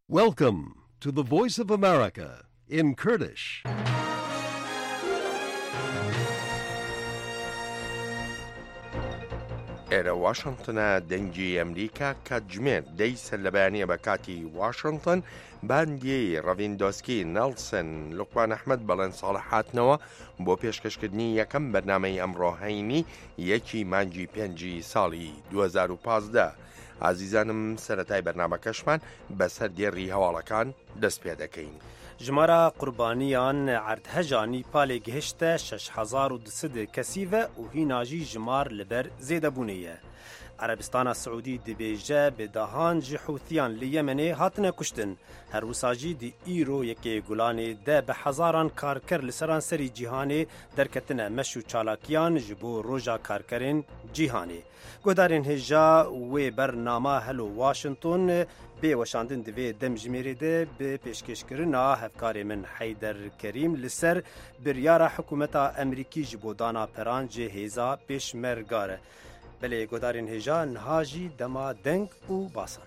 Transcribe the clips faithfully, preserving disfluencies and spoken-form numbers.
Welcome to the Voice of America in Kurdish. ئێرە واشنگتنە دەنگی ئەمریکا کاتژمێر دەی سەرلەبیانیە بە کاتی واشنگتن باندیەی ڕەڤیندۆسکی نەڵسن لوقمان ئەحمەد بەڵێن ساڵە هاتنەوە بۆ پێشکەشکردنی یەکەم بەرنامەی ئەمڕۆهەینی یەکی مانگی پێنجی ساڵی دوو هەزار و پانزدە. ئازیزانم سەرەتای بەرنامەکەشمان بەسەر دێڕی هەواڵەکان دەست پێ دەکەین. ژمارە قوربانیان عردهەژانی پالێ گەهشتە شش هەزار و دووسەد کەسیڤە و هیناژی ژمار لەبەر زێدەبوونەیە. عربستانە سعودی دەبێژە بێداهان ji حوتیان li Yemenê hatine kuştin. Herwîsajî di îro yekê Gulanê de bi hezaran karker li seran serî cîhanê derketine meş û çalakiyan ji bo roja karkerên cîhanê. Guhdarên hêja wê bernama Hello Washington bê weşandin divê demjimêrê de bi pêşkêşkirina hevkarê min Heyder Kerîm li ser biryara hikûmeta Emerîkî ji bo dana peran ji hêza pêşmergar e. Belê guhdarên hêja niha jî dema deng û basan.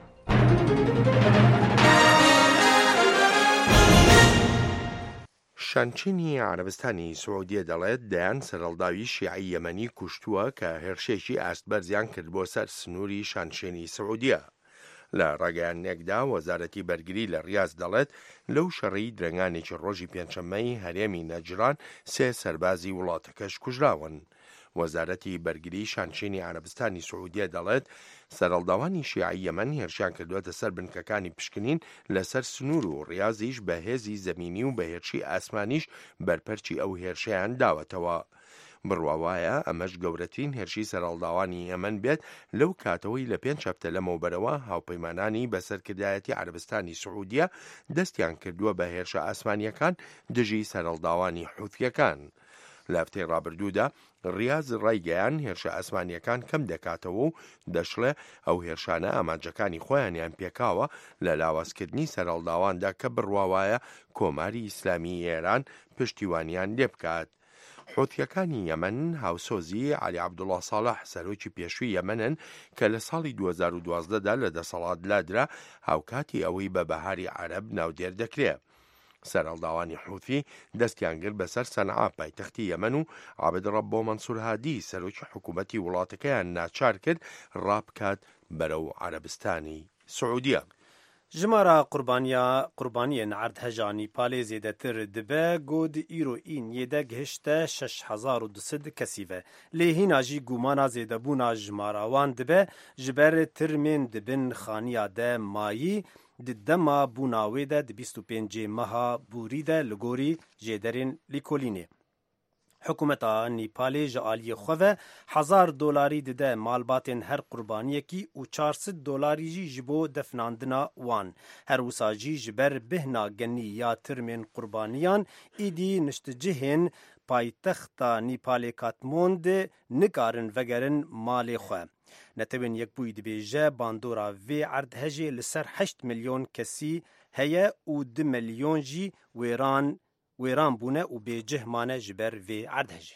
شانچینی عربستانی سعودیە دەڵێت دەیان سەرەڵداوی شیعی یەمەنی کوشتووە کە هێرشێکی ئاستبەرزیان کرد بۆ سەر سنووری شانشێنی سعودیە. لە ڕاگەیانێکدا وەزارەتی بەرگری لە ریاض دەڵێت لەو شەڕی درەنگانێکی ڕۆژی پێنجشەممەی هەرێمی نەجران سێ سەربازی وڵاتەکەش کوژراون. وەزارەتی بەرگری شانشینی عربستانی سعودیە دەڵێت سەرەڵداوانی شیعی یەمەن هێرشیان کردوێتە سەر بنکەکانی پشکنین لەسەر سنوور و ڕیاضیش بە هێزی زەمینی و بە هێرشی ئاسمانیش بەرپەرچی ئەو هێرشیان داوەتەوە. بڕواوایە ئەمەش گەورەترین هێرشی سەرەڵداوانی ئەمەن بێت لەو کاتەوەی لە پێنج هەفتە لەمەوبەرەوە هاوپەیمانانی بەسەرکردایەتی عربستانی سعودیە دەستیان کردووە بە هێرشە ئاسمانیەکان دژی سەرەڵداوانی حوتیەکان. لە هەفتەی ڕابردوودا ڕیاض ڕایگەیان هێرشە ئاسمانیەکان کەم دەکاتەوە و دەشڵێ ئەو هێرشانە ئامانجەکانی خۆیانیان پێکاوە لە لاوازکردنی سەرەڵداواندا کە بڕواوایە کۆماری ئیسلامی ئێران پشتیوانیان لێ بکات. حوتیەکانی یەمەن هاوسۆزی عەلی عەبدوڵڵا ساڵح سەرۆکی پێشووی یەمەنن کە لە ساڵی دوو هەزار و دوازدەدا لە دەسەڵات لادرا هاوکاتی ئەوەی بە بەهاری عەرەب ناودێر دەکرێت. سەرەڵداوانی حوتی دەستیان کرد بەسەر سەنعا پایتەختی یەمەن و عابدڕەبۆ مەنسوور هادی سەرۆکی حکوومەتی وڵاتەکەیان ناچار کرد ڕابکات بەرەو عەرەبستانی سعودیە. ژمارە قوربانیا قوربانیên عردهەژانی palê zêdetir dibe got îro înyê de gihişte şeş hezar û duhsed kesî ve. Lê hîna jî gumana zêdebûna jimara wan dibe ji ber tirmên dibin xaniya de mayî di dema bûna wê de di bîst û pêncê meha bûrî de li gorî jêderên Lîkolînê. Hikûmeta Nîpalê ji aliyê xwe ve hezar dolarî dide malbatên her qurbaniyekî û çar sed dolarî jî ji bo defnandina wan. Her wisa jî ji ber bihna genî ya tirmên qurbaniyan îdî niştecihên paytexta Nîpalê Katmondê nikarin vegerin malê xwe. Netewên Yekbûyî dibêje bandora vê erdhejê li ser heşt milyon kesî heye û du milyon jî wêran wêran bûne û bêcih mane ji ber vê erdhejê.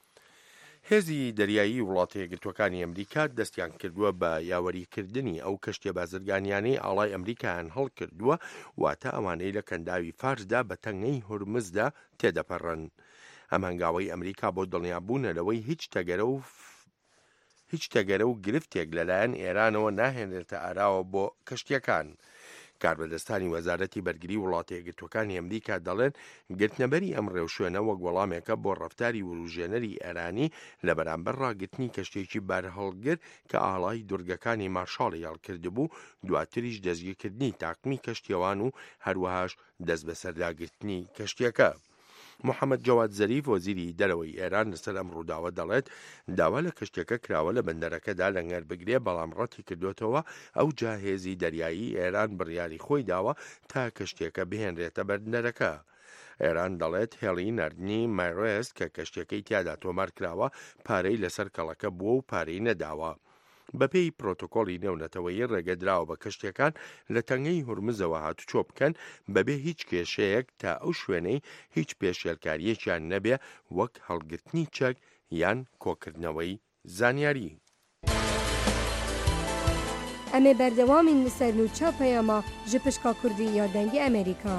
هێزی دەریایی وڵاتە یەکگرتووەکانی ئەمریکا دەستیان کردووە بە یاوەریکردنی ئەو کەشتیە بازرگانیانەی ئاڵای ئەمریکایان هەڵکردووە واتە ئەوانەی لە کەنداوی فارسدا بە تەنگەی هورمزدا تێدەپەڕن. ئەم هەنگاوەی ئەمریکا بۆ دڵنیابوونە لەوەی هیچ تەگەرە و هیچ تەگەرە و گرفتێک لەلایەن ئێرانەوە ناهێنێتە ئاراوە بۆ کەشتیەکان. کاربەدەستانی وەزارەتی بەرگری وڵاتە یەکگرتووەکانی ئەمریکا دەڵێن گرتنەبەری ئەم ڕێوشوێنە وەک وەڵامێکە بۆ ڕەفتاری وروژێنەری ئێرانی لە بەرامبەر ڕاگرتنی کەشتێکی بەرهەڵگر کە ئاڵای دورگەکانی مارشاڵی هەڵکردبوو دواتریش دەستگیرکردنی تاقمی کەشتیەوان و هەروەهاش دەست بەسەرداگرتنی کەشتیەکە. محەممەد جەواد زەریف وەزیری دەرەوەی ئێران لەسەر ئەم ڕووداوە دەڵێت داوا لە کەشتێکە کراوە لە بەندەرەکەدا لەنگەر بگرێ بەڵام ڕەتی کردوێتەوە ئەو جا هێزی دەریایی ئێران بڕیاری خۆی داوە تا کەشتێکە بهێنرێتە بەندەرەکە. ئێران دەڵێت هێڵی نردنی مایڕێست کە کەشتەکەی تیادا تۆمار کراوە پارەی لەسەر کەڵەکە بووە و پارەی نەداوە. بەپێی پرۆتۆکۆڵی نێونەتەوەیی ڕێگەدراوە بە کەشتەکان لە تەنگەی هورمزەوە هاتوچۆ بکەن بەبێ هیچ کێشەیەک تا ئەو شوێنەی هیچ پێشێلکاریەکیان نەبێ وەک هەڵگرتنی چەک یان کۆکردنەوەی زانیاری. ام بردوامین سرنوچا پیاما جپشکا کردی یا دنگ امریکا.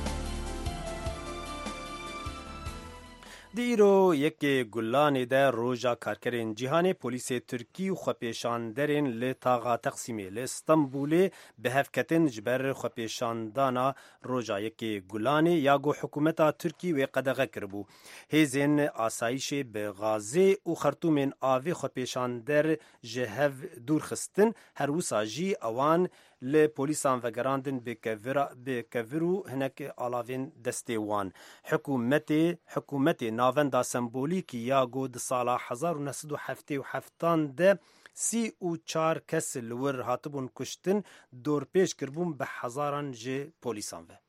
دیرو یک گلان ده روژا کارکرین جهان پلیس ترکی و خپیشاندرین لطاقا تقسیمی لستنبول به هفکتن جبر خپیشاندانا روژا یک گلان یاگو حکومتا ترکی و قدغه کربو. هیزین آسایش به غازه و خرطومین آوی خپیشاندر جهو دورخستن هر وساجی اوان ل پولیسان وگراندن به کورو هنک آلاوین دسته وان. حکومت حکومت ناوندا سمبولیک یاگو د سالا هزار و نهصد و هفتاد و هفت ده سی و چار کس لور هاتبون کشتن دور پیش کربون به هزاران جه پولیسان و.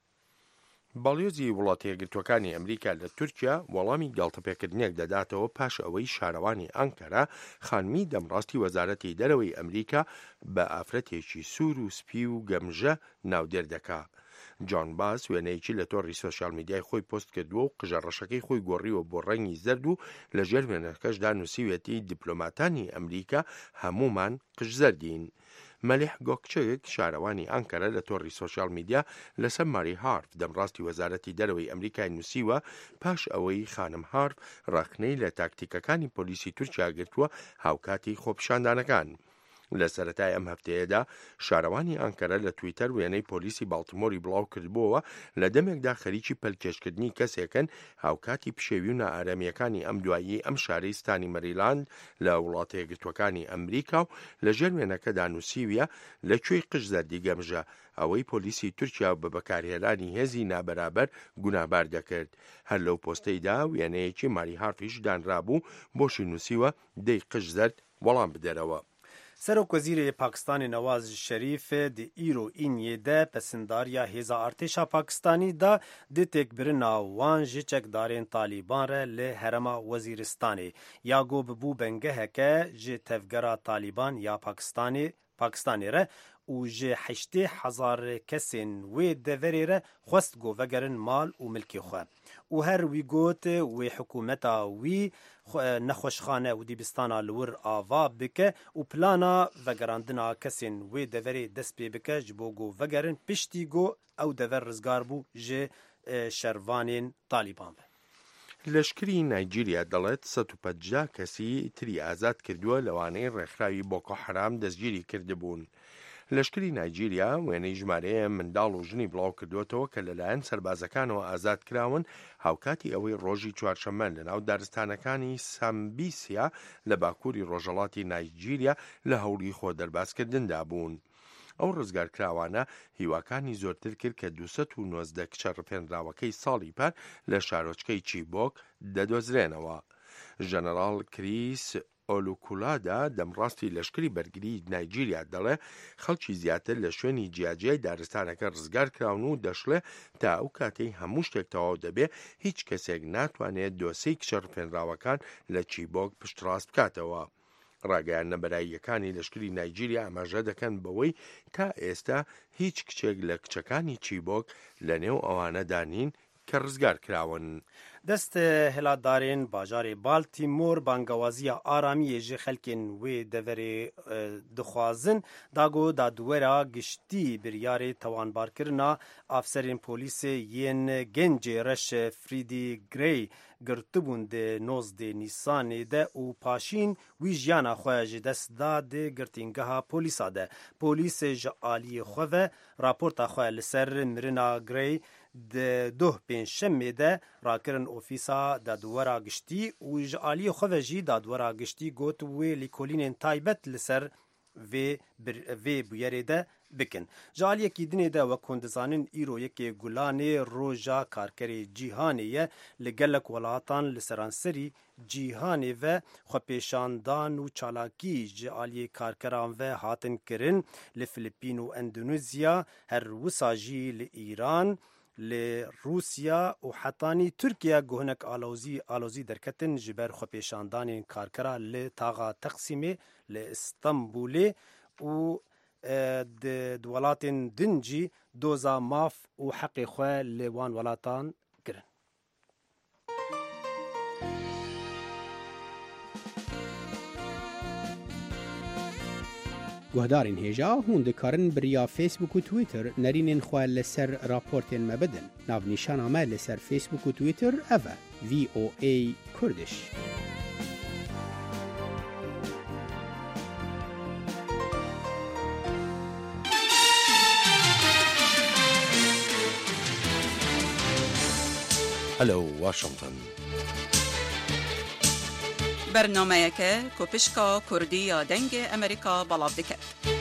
باڵیۆزی وڵاتی یەکگرتووەکانی ئەمریکا لە تورکیا وەڵامی گاڵتەپێکردنێک دەداتەوە پاش ئەوەی شارەوانی ئەنکەرا خانمی دەمڕاستی وەزارەتی دەرەوەی ئەمریکا بە ئافرەتێکی سوور و سپی و گەمژە ناودێر دەکا. جان باس وێنەیەکی لە تۆڕی سۆشیال میدیای خۆی پۆست کردووە و قژەڕەشەکەی خۆی گۆڕیوە بۆ ڕەنگی زەرد و لە ژێر وێنەکەشدا نووسیوێتی دیپلۆماتانی ئەمریکا هەمومان قژزەردین. مەلیح گۆکچێک شارەوانی ئەنکەرە لە تۆڕی سۆشیال میدیا لەسەر ماری هارف دەمڕاستی وەزارەتی دەرەوەی ئەمریکای نووسیوە پاش ئەوەی خانم هارف ڕاکنەی لە تاکتیکەکانی پۆلیسی تورکیا گرتووە هاوکاتی خۆپیشاندانەکان. لە سەرەتای ئەم هەفتەیەدا شارەوانی ئەنکەرە لە تویتەر وێنەی پۆلیسی باڵتمۆری بڵاو کردبووەوە لە دەمێکدا خەریکی پەلکێشکردنی کەسێکن هاوکاتی پشێوی و نائارەمیەکانی ئەم دوایی ئەم شارەی ستانی مەریلاند لە وڵاتە یەکگرتووەکانی ئەمریکا و لە ژێر وێنەکەدا نووسیویە لەکوێی قژزەردی گەمژە ئەوەی پۆلیسی تورکیا بە بەکارهێنانی هێزی نابەرابەر گونابار دەکرد. هەر لەو پۆستەیدا وێنەیەکی ماری هارفیش دانرابوو بۆشی نووسیوە دەی قژزەرد وەڵام بدەرەوە. سروک وزیر پاکستان نواز شریف دی ایرو این یده پسنداریا هیزا ارتشا پاکستانی دا دی تکبرنا وان جچک دارین طالبان را له هرما وزیرستانی یا گو ببو بنگه که جه تفگرا طالبان یا پاکستانی پاکستانی را و جه هشته هزار کسین و دوری را خواست گو وگرن مال و ملکی خواه. و هر وی گوت و حکومتا وی نخوشخانه و دیبستانا لور آوا بکه و پلانا وگراندنا کسین و دوری دست پی بکه جبو گو وگرن پشتی گو او دور رزگار بو جه شروانین طالبان. لەشکری نایجیریا دەڵێت سەد و پەنجا کەسی تری ئازاد کردووە لەوانەی ڕێکخراوی بۆکۆ حرام دەستگیری کردبوون. لەشکری نایجیریا وێنەی ژمارەیە منداڵ و ژنی بڵاو کردوێتەوە کە لەلایەن سەربازەکانەوە ئازاد کراون هاوکاتی ئەوەی ڕۆژی چوارشەممە لە ناو دارستانەکانی سامبیسیا لە باکووری ڕۆژەڵاتی نایجیریا لە هەوڵی خۆ دەرباسکردندا بوون. ئەو ڕزگارکراوانە هیواکانی زۆرتر کرد کە دووسەد و نۆزدە کچە ڕپێنراوەکەی ساڵی پار لە شارۆچکەی چیبۆک دەدۆزرێنەوە. ژەنەڕاڵ کریس ئۆلوکولادا دەمڕاستی لەشکری بەرگری نایجیریا دەڵێ خەڵکی زیاتر لە شوێنی جیاجیای دارستانەکە ڕزگار کراون و دەشڵێ تا ئەو کاتەی هەموو شتێک تەواو دەبێ هیچ کەسێک ناتوانێت دۆسەی کچە ڕپێنراوەکان لە چیبۆک پشتڕاست بکاتەوە. ڕاگەیان نەبەراییەکانی لەشکری نایجیریا ئاماژە دەکەن بەوەی تا ئێستا هیچ کچێک لە کچەکانی چیبۆک لە نێو ئەوانەدا نین کە ڕزگار کراون. دست هلادارین باجار بالتیمور بانگوازی آرامی جه خلکن و دوری دخوازن داگو دادورا گشتی بریار توانبار کرنا افسرین پولیس ین گنج رش فریدی گری گرتبون ده نوز ده نیسان ده و پاشین وی جیانا خواه دست دا ده گرتینگها پولیسا ده. پولیس جعالی خواه راپورتا خواه لسر مرنا گری ده دوه پین شمه ده راکرن اوفیسا دادورا گشتی و جعالی خواه جی دادورا گشتی گوت و لیکولین تایبت لسر و بویره ده بکن. جعالی کی دنه ده و کندزانین ایرو یکی گلانه روژا کارکری جیهانیه لگلک ولاتان لسرانسری جیهانی و خپیشاندان و چالاکی جعالی کارکران و هاتن کرن لفلیپین و اندونزیا هر وساجی لإیران لروسیا و حتانی ترکیه گهنک آلوزی آلوزی درکتن جبر خپیشاندان کارکرا لتاغا تقسیمه لإستنبول و د ولاتن دنجی دوزا ماف و حق خواه لوان ولاتان کرن. گهدارین هێژا هون دikarin biriya Facebook û Twitter nerînên xwe li ser raportên me bidin. Navnîşana me li ser Facebook û Twitter ev e V O A Kurdish. هەلو واشنگتن. برنامه‌یەکە کوپشکا کوردی یا دنگ ئەمریکا بەڵاو دەکات.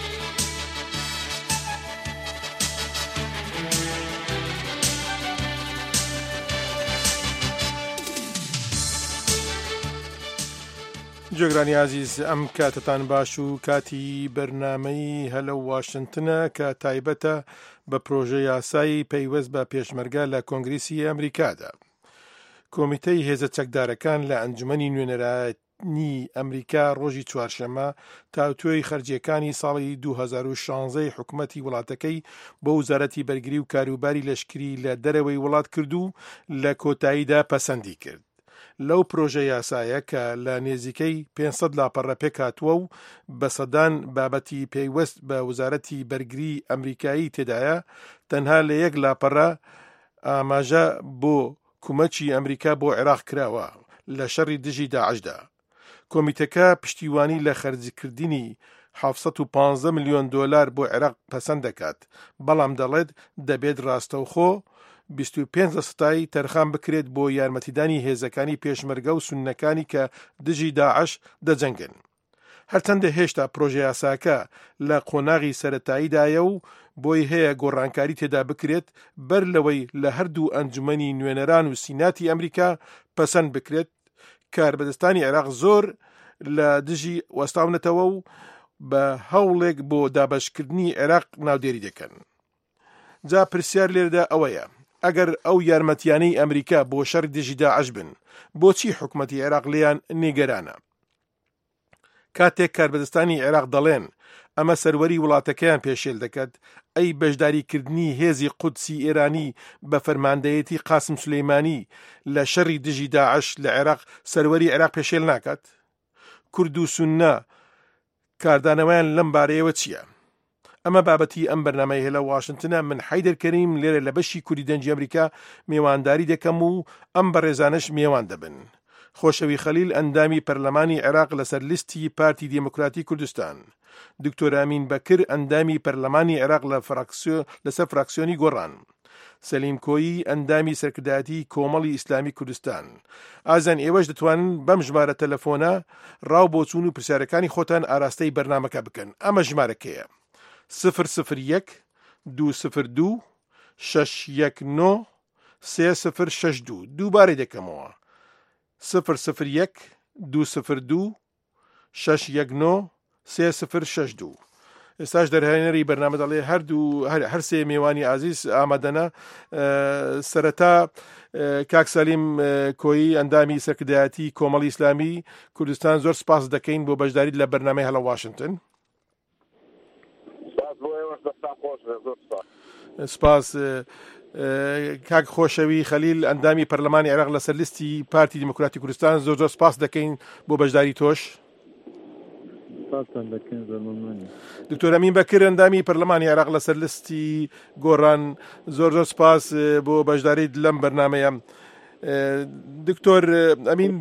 جۆگرانی عزیز ئەم کاتتان باش و کاتی بەرنامەی هەلو واشنگتنە کە تایبەتە بە پرۆژە یاسایی پەیوەست بە پێشمەرگە لە کۆنگریسی ئەمریکادا. کۆمیتەی هێزە چەکدارەکان لە ئەنجومەنی نوێنەرانی ئەمریکا ڕۆژی چوارشەمە تاوتوێی خەرجیەکانی ساڵی دوو هەزار و شانزە حکوومەتی وڵاتەکەی بۆ وزارەتی بەرگری و کاروباری لەشکری لە دەرەوەی وڵات کرد و لە کۆتاییدا پەسەندی کرد. لەو پرۆژە یاسایە کە لە نێزیکەی پێنجسەد لاپەڕە پێکاتووە و بە سەدان بابەتی پێیوەست بە وزارەتی بەرگری ئەمریکایی تێدایە، تەنها لە یەک لاپەڕە ئاماژە بۆ کومەچی ئەمریکا بۆ عێراق کراوە لە شەڕی دژی داعشدا. کۆمیتەکە پشتیوانی لە خەرجکردنی حەوت و پانزە ملیۆن دۆلار بۆ عێراق پەسەند دەکات، بەڵام دەڵێت دەبێت ڕاستەوخۆ بیست و پێنج سەتای تەرخان بکرێت بۆ یارمەتیدانی هێزەکانی پێشمەرگە و سوننەکانی کە دژی داعش دەجەنگن. هەرچەندە هێشتا پرۆژە یاساکە لە قۆناغی سەرەتاییدایە و بۆی هەیە گۆڕانکاری تێدا بکرێت بەر لەوەی لە هەردوو ئەنجومەنی نوێنەران و سیناتی ئەمریکا پەسەند بکرێت. کاربەدەستانی عێراق زۆر لە دژی وەستاونەتەوە و بە هەوڵێک بۆ دابەشکردنی عێراق ناودێری دەکەن. جا پرسیار لێرەدا ئەوەیە، ئەگەر ئەو یارمەتیانەی ئەمریکا بۆ شەڕی دژی داعش بن، بۆچی حکوومەتی عێراق لیان نیگەرانە؟ کاتێک کاربەدەستانی عێراق دەڵێن ئەمە سەروەری وڵاتەکەیان پێشێل دەکات، ئەی بەشداریکردنی هێزی قودسی ئێرانی بە فەرماندەیەتی قاسم سولەیمانی لە شەڕی دژی داعش لە عێراق سەروەری عێراق پێشێل ناکات؟ کورد و سوننە کاردانەوەیان لەم بارەیەوە چییە؟ ئەمە بابەتی ئەم بەرنامەی هێلە واشنگتنە. من حەیدەر کەریم لێرە لە بەشی کوردی دەنگی ئەمریکا میێوانداری دەکەم و ئەم بەڕێزانش میێوان دەبن. خۆشەوی خەلیل ئەندامی پەرلەمانی عێراق لەسەر لیستی پارتی دیموکراتی کوردستان، دکتۆر ئامین بەکر ئەندامی پەرلەمانی عێراق لەسەر فراکسیۆنی گۆڕان، سەلیم کۆیی ئەندامی سەرکردایەتی کۆمەڵی ئیسلامی کوردستان. ئازان ئێوەش دەتوانن بەم ژمارە تەلەفۆنە ڕاو بۆچوون و پرسیارەکانی خۆتان ئاراستەی بەرنامەکە بکەن. ئەمە ژمارەکەیە صفر صفر یەک دوو صفر دوو شەش یەک نۆ سێ صفر شەش دوو. دووبارەی دەکەمەوە صفر صفر یەک دوو صفر دوو شەش یەک نۆ سێ صفر شەش دوو. ئێستاش دەرهێنەری بەرنامە دەڵێ هەردوو هەر سێ میێوانی عزیز ئامادەنە. سەرەتا کاک سەلیم کۆیی ئەندامی سەرکردایەتی کۆمەڵی ئیسلامی کوردستان زۆر سپاس دەکەین بۆ بەشداریت لە بەرنامەی هەلە واشنگتن. سپاس. کاک خۆشەوی خەلیل ئەندامی پەرلەمانی عێراق لەسەر لیستی پارتی دیموکراتی کوردستان زۆر زۆر سپاس دەکەین بۆ بەشداری تۆش. دکتۆر ئەمین بەکر ئەندامی پەرلەمانی عێراق لەسەر لیستی گۆڕان زۆر زۆر سپاس بۆ بەشداریت لەم بەرنامەیە. دکتۆر ئەمین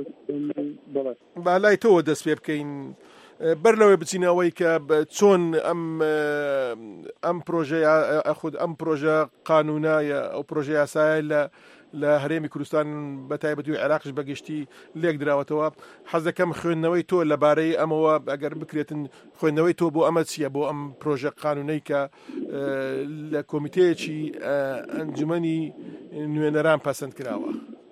با لای تۆ دەست پێ بکەین بەر لەوەی بچینەوەی کە چۆن ئەم ئەم پرۆژەیە خود ئەم پرۆژە قانونایە ئەو پرۆژە یاسایە لە لە هەرێمی کوردستان بە تایبەتی و عێراقش بەگشتی لێک دراوەتەوە. حەز دەکەم خوێندنەوەی تۆ لەبارەی ئەمەوە ئەگەر بکرێتن خوێندنەوەی تۆ بۆ ئەمە چییە، بۆ ئەم پرۆژە قانونەی کە لە کۆمیتەیەکی ئەنجومەنی نوێنەران پەسەند کراوە.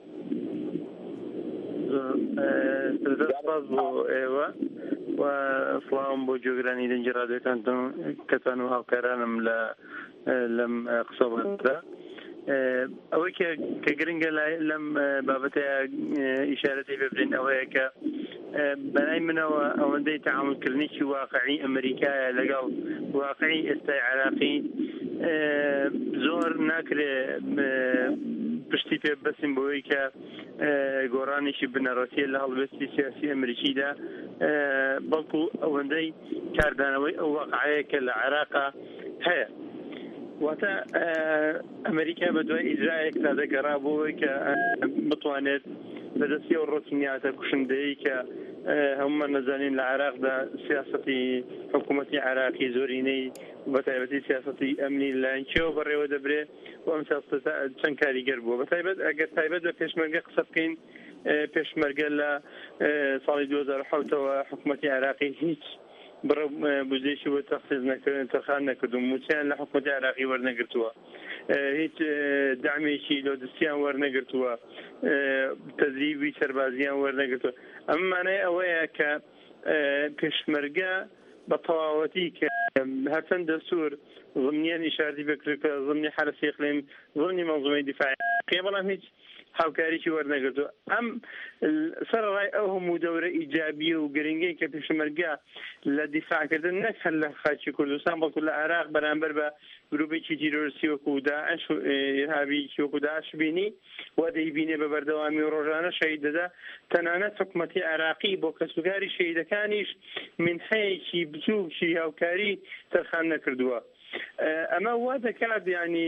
سپاس بۆ ئێوە و سڵاوم بۆ جۆگرانی دەنگی ڕادیۆکانتان کەتان و هاوکارانم لە لەم قسەڵەتدا. ئەوەی کە گرنگە لەم بابەتەیە ئیشارەتی پێ بدەین ئەوەیە کە بەلای منەوە ئەوەندەی تەعاملکردنێکی واقعی ئەمریکایە لەگەڵ واقعی ئێستای عێراقی زۆر ناکرێ پشتی پێ بەسیم بۆی کە گۆڕانێکی بنەڕەتیە لە هەڵوێستی سیاسی ئەمریکیدا بەڵکو ئەوەندەی کاردانەوەی ئەو واقعەیە کە لە عێراقا هەیە. واتە ئەمریکا بە دوای ئیجرایەک تا دەگەڕا بۆی کە بتوانێت بەدەستی ئەو ڕۆسمیاتە کوشندەیە کە هەمومان نەزانین لە عێراقدا سیاسەتی حکوومەتی عێراقی زۆرینەی بەتایبەتی سیاسەتی ئەمنی لەلایەن کێوە بەڕێوە دەبرێت و ئەم سیاسەتە چەند کاریگەر بووە. بەتایبەت ئەگەر تایبەت بە پێشمەرگە قسە بکەین، پێشمەرگە لە ساڵی دوو هەزار و حەوتەوە حکوومەتی عێراقی هیچ بڕە بودجێکی بۆ تەخصیص نەکردن، تەرخان نەکردوون، موچیان لە حکوومەتی عێراقی وەرنەگرتووە، هیچ دامێکی لۆجستیان وەرنەگرتووە، تەدریبی سەربازیان وەرنەگرتووە. ئەم مانای ئەوەیە کە پێشمەرگە بە تەواوەتی کە هەرچەند دەستور ضمنیان ئیشارەتی بکرد کە ضمنی حرسی ئیقلیم، ضمنی مەنظومەی دیفاعی عێراقی، بەڵام هیچ هاوکاریی وەرنەگرتووە. ئەم سەرڕای ئەو هەموو دەورە ئیجابی و گرنگی کە پێشمەرگە لە دیفاعکردن نەک هەر لە خاچی کوردستان بەڵکو لە عێراق بەرامبەر بە گروپێکی تیرۆریستی وەکو داعش و ئێرهابیی وەکو داعش بینی وا دەیبینێ بە بەردەوامی و ڕۆژانە شەهید دەدا. تەنانەت حکوومەتی عێراقی بۆ کەسوکاری شەهیدەکانیش منحەیەکی بچووکی هاوکاری تەرخان نەکردووە. ئەمە وا دەکات ینی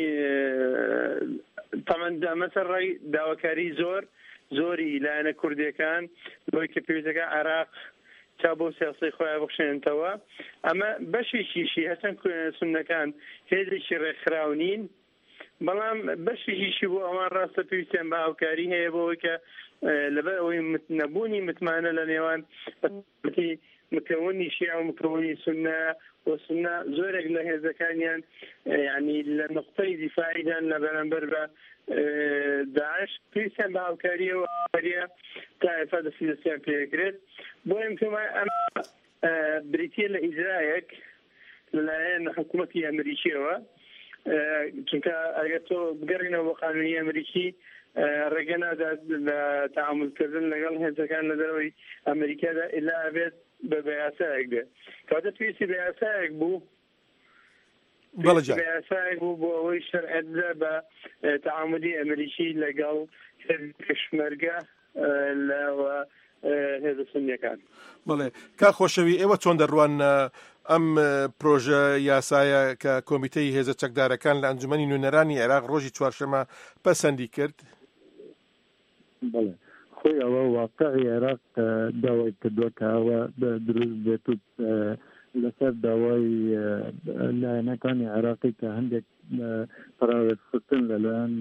تەمەندا مەسەڕای داواکاری زۆر زۆری لایەنە کوردیەکان بۆی کە پێویستەکە عێراق تا بۆ سیاسی خۆیان بخشێنتەوە. ئەمە بەشێکیشی هەچەند سوننەکان هێزێکی ڕێکخراو نین، بەڵام بەشێکیشی بۆ ئەوان ڕاستە پێویستیان بە هاوکاری هەیە بۆەوەی کە لەبەر ئەوەی نەبوونی متمانە لە نێوان مکەونی شیعە و مکەونی سوننە و سوننە زۆرێک لە هێزەکانیان ینی لە نقطەی دیفاعیدان لە بەرامبەر بە داعش پێویستیان بە هاوکاریە و هاوکاریە تا ئێستا دەستی دەستیان پێدەکرێت. بۆیە پێمان ئەم بریتیە لە ئیجرایەک لەلایەن حکوومەتی ئەمریکیەوە، چونکە ئەگەر تۆ بگەڕینەوە بۆ قانونی ئەمریکی ڕێگە نادات لە تەعاملکردن لەگەڵ هێزەکان لە دەرەوەی ئەمریکادا ئیلا ئەبێت بە بەیاسایەک بێت. کەواتە پێویستی بەیاسایەک بوو بەیاسایەک بوو بۆ ئەوەی شەرعەت بدە بە تەعاملی ئەمریکی لەگەڵ پێشمەرگە لەوە هێزە سونیەکان. بڵێ کا خۆشەوی ئێوە چۆن دەڕوان ئەم پرۆژە یاسایە کە کۆمیتەی هێزە چەکدارەکان لە ئەنجومەنی نوێنەرانی عێراق ڕۆژی چوارشەمە پەسەندی کرد؟ بڵێ خۆی ئەوە واقعی عێراق داوای کردووە کە ئەوە دروست بێت و لەسەر داوای لایەنەکانی عێراقی کە هەندێک پراوێتخستن لەلایەن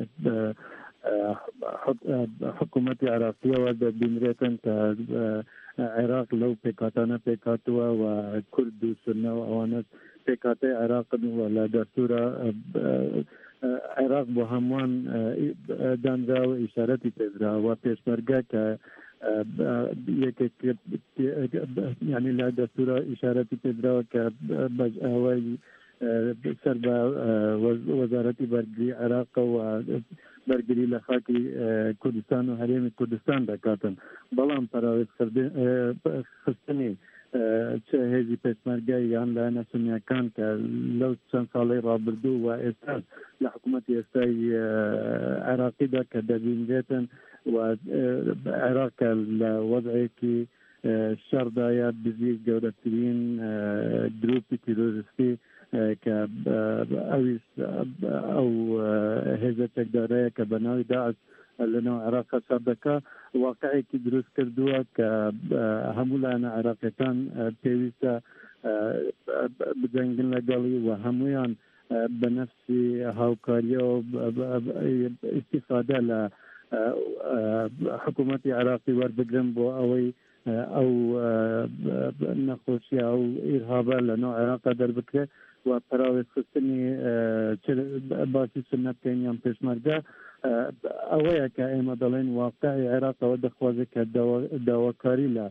حکوومەتی عێراقیەوە دەبینرێتن کە عێراق لەو پێکاتانە پێکاتووە و کورد و سوننە و ئەوانە پێکاتەی عێراقن و لە دەستورە عێراق بۆ هەمووان دانرا و ئیشارەتی پێدرا و پێشمەرگە کە یەکێک ینی لە دەستورە ئیشارەتی پێدراوە کە ئەوەی سەر بە وەزارەتی بەرگری عێراق و بەرگری لە خاکی کوردستان و هەرێمی کوردستان دەکاتن. بەڵام پراوێت خستنی چه هێزی پێشمەرگە یان لایەنە سونیەکان کە لەو چەند ساڵەی ڕابردوو و ئێستا لە حکوومەتی ئێستای عێراقیدا کە دەبینرێتن و عێراق لە وەضعێکی شەردایە بزی گەورەترین گروپی تیرۆریستی کە ئەویش ئەو هێزە چەکدارەیە کە بە ناوی داعش لەناو عێراق سەر دەکا واقعێکی دروست کردووە کە هەموو لایەنە عێراقیەکان پێویستە بجەنگن لەگەڵی و هەمویان بە نەفسی هاوکاریە و ئیستیفادە لە حکوومەتی عێراقی وەربگرن بۆ ئەوەی ئەو نەخۆشیە و ئیرهابە لەناو عێراقا دەربکرێت و پراوێت خستنی باسی سنە بکەین یان پێشمەرگە ئەوەیە کە ئێمە دەڵێن واقعی عێراقەوە دەخوازێت کە داواکاری لە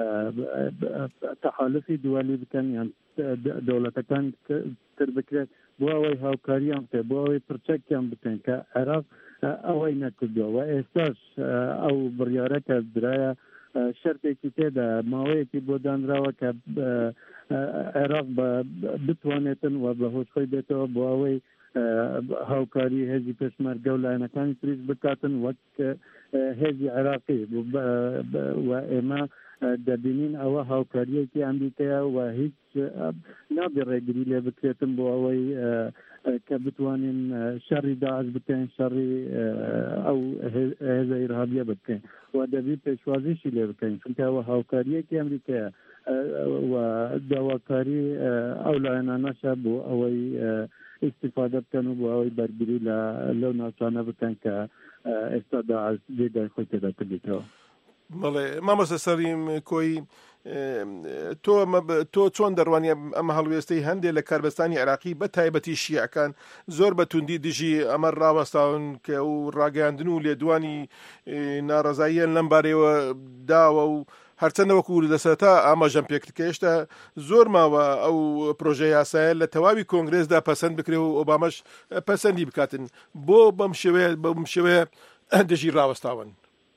تەحالفی دوالی بکەن یان دەوڵەتەکان تر بکرێت بۆ ئەوەی هاوکاریان پێ بۆ ئەوەی پرچەکیان بکەن کە عێراق ئەوەی نەکردووە و ئێستاش ئەو بڕیارە کە درایە شەرتێکی تێدا ماوەیەکی بۆ دانراوە کە عێراق بتوانێتن و بە هۆشخۆی بێتەوە بۆ ئەوەی هاوکاری هێزی پێشمەرگە و لایەنەکانی تریش بکاتن وەک هێزی عێراقی و ئێمە دەبینین ئەوە هاوکاریەکی ئەمریکایە و هیچ نابێ ڕێگری لێ بکرێتن بۆ ئەوەی کە بتوانین شەڕی داعش بکەین شەڕی ئەو هێزە ئیرهابیە بکەین و دەبی پێشوازیشی لێ بکەین چونکە ئەوە هاوکاریەکی ئەمریکایە و داواکاری ئەو لایەنانەشە بۆ ئەوەی استفاده بکەن و بۆ ئەوەی بەرگری لەو ناوچانە بکەن کە ئێستا داعش جێگای خۆی تێدا کردیتەوە. بەڵێ مامۆستا سەریم کۆی تۆ تۆ چۆن دەڕوانی ئەمە هەڵوێستەی هەندێک لە کاربەستانی عێراقی بە تایبەتی شیعەکان زۆر بە توندی دژی ئەمە ڕاوەستاون کە و ڕاگەاندن و لێدوانی ناڕەزاییان لەم بارەیەوە داوە و هەرچەندە وەکو لەسەرتا ئاماژەم پێکرد کە هێشتا زۆر ماوە ئەو پرۆژە یاسایە لە تەواوی کۆنگرێسدا پەسەند بکرێ و ئۆبامەش پەسەندی بکاتن بۆ بەم شێوەیە بەم شێوەیە دژی ڕاوەستاون.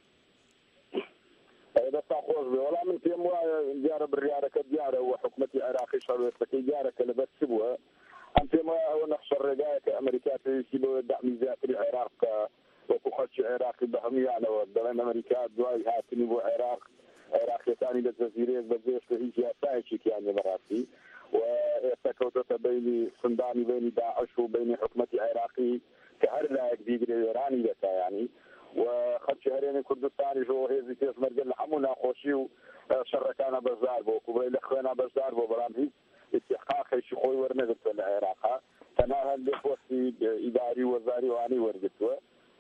وەڵام من پێم وایە دیارە بڕیارەکە دیارە و حکومەتی عێراقی شەڕوێستەکەی دیارەکە لەبەر چ بووە ئەم پێم وایە ئەوە نەخشە ڕێگایە کە ئەمریکا پێویستی بۆ دەعمی زیاتری عێراق کە وەکو خەڵکی عێراقی بە هەمویانەوە دەڵێن ئەمریکا دوای هاتنی بۆ عێراق عێراقیەکانی لە جەزیرەیەک بەجێش کە هیچ یاسایەکی تیان لێ بەڕاستی و ئێستا کەوتۆتە بینی سندانی بینی داعش و بینی حکومەتی عێراقی کە هەر لایەک بیگرێ وێرانی دەکا یانی و خەڵکی هەرێمی کوردستانی ژۆ هێزی پێشمەرگە لە هەموو ناخۆشی و شەڕەکانە بەشدار بۆ کوبرەی لە خوێنە بەشدار بۆ بەڵام هیچ استحقاقێکی خۆی وەرنەگرتووە لە عێراقا تەنها هەندێک پۆستی ئیداری وەزاری وانەی وەرگرتووە.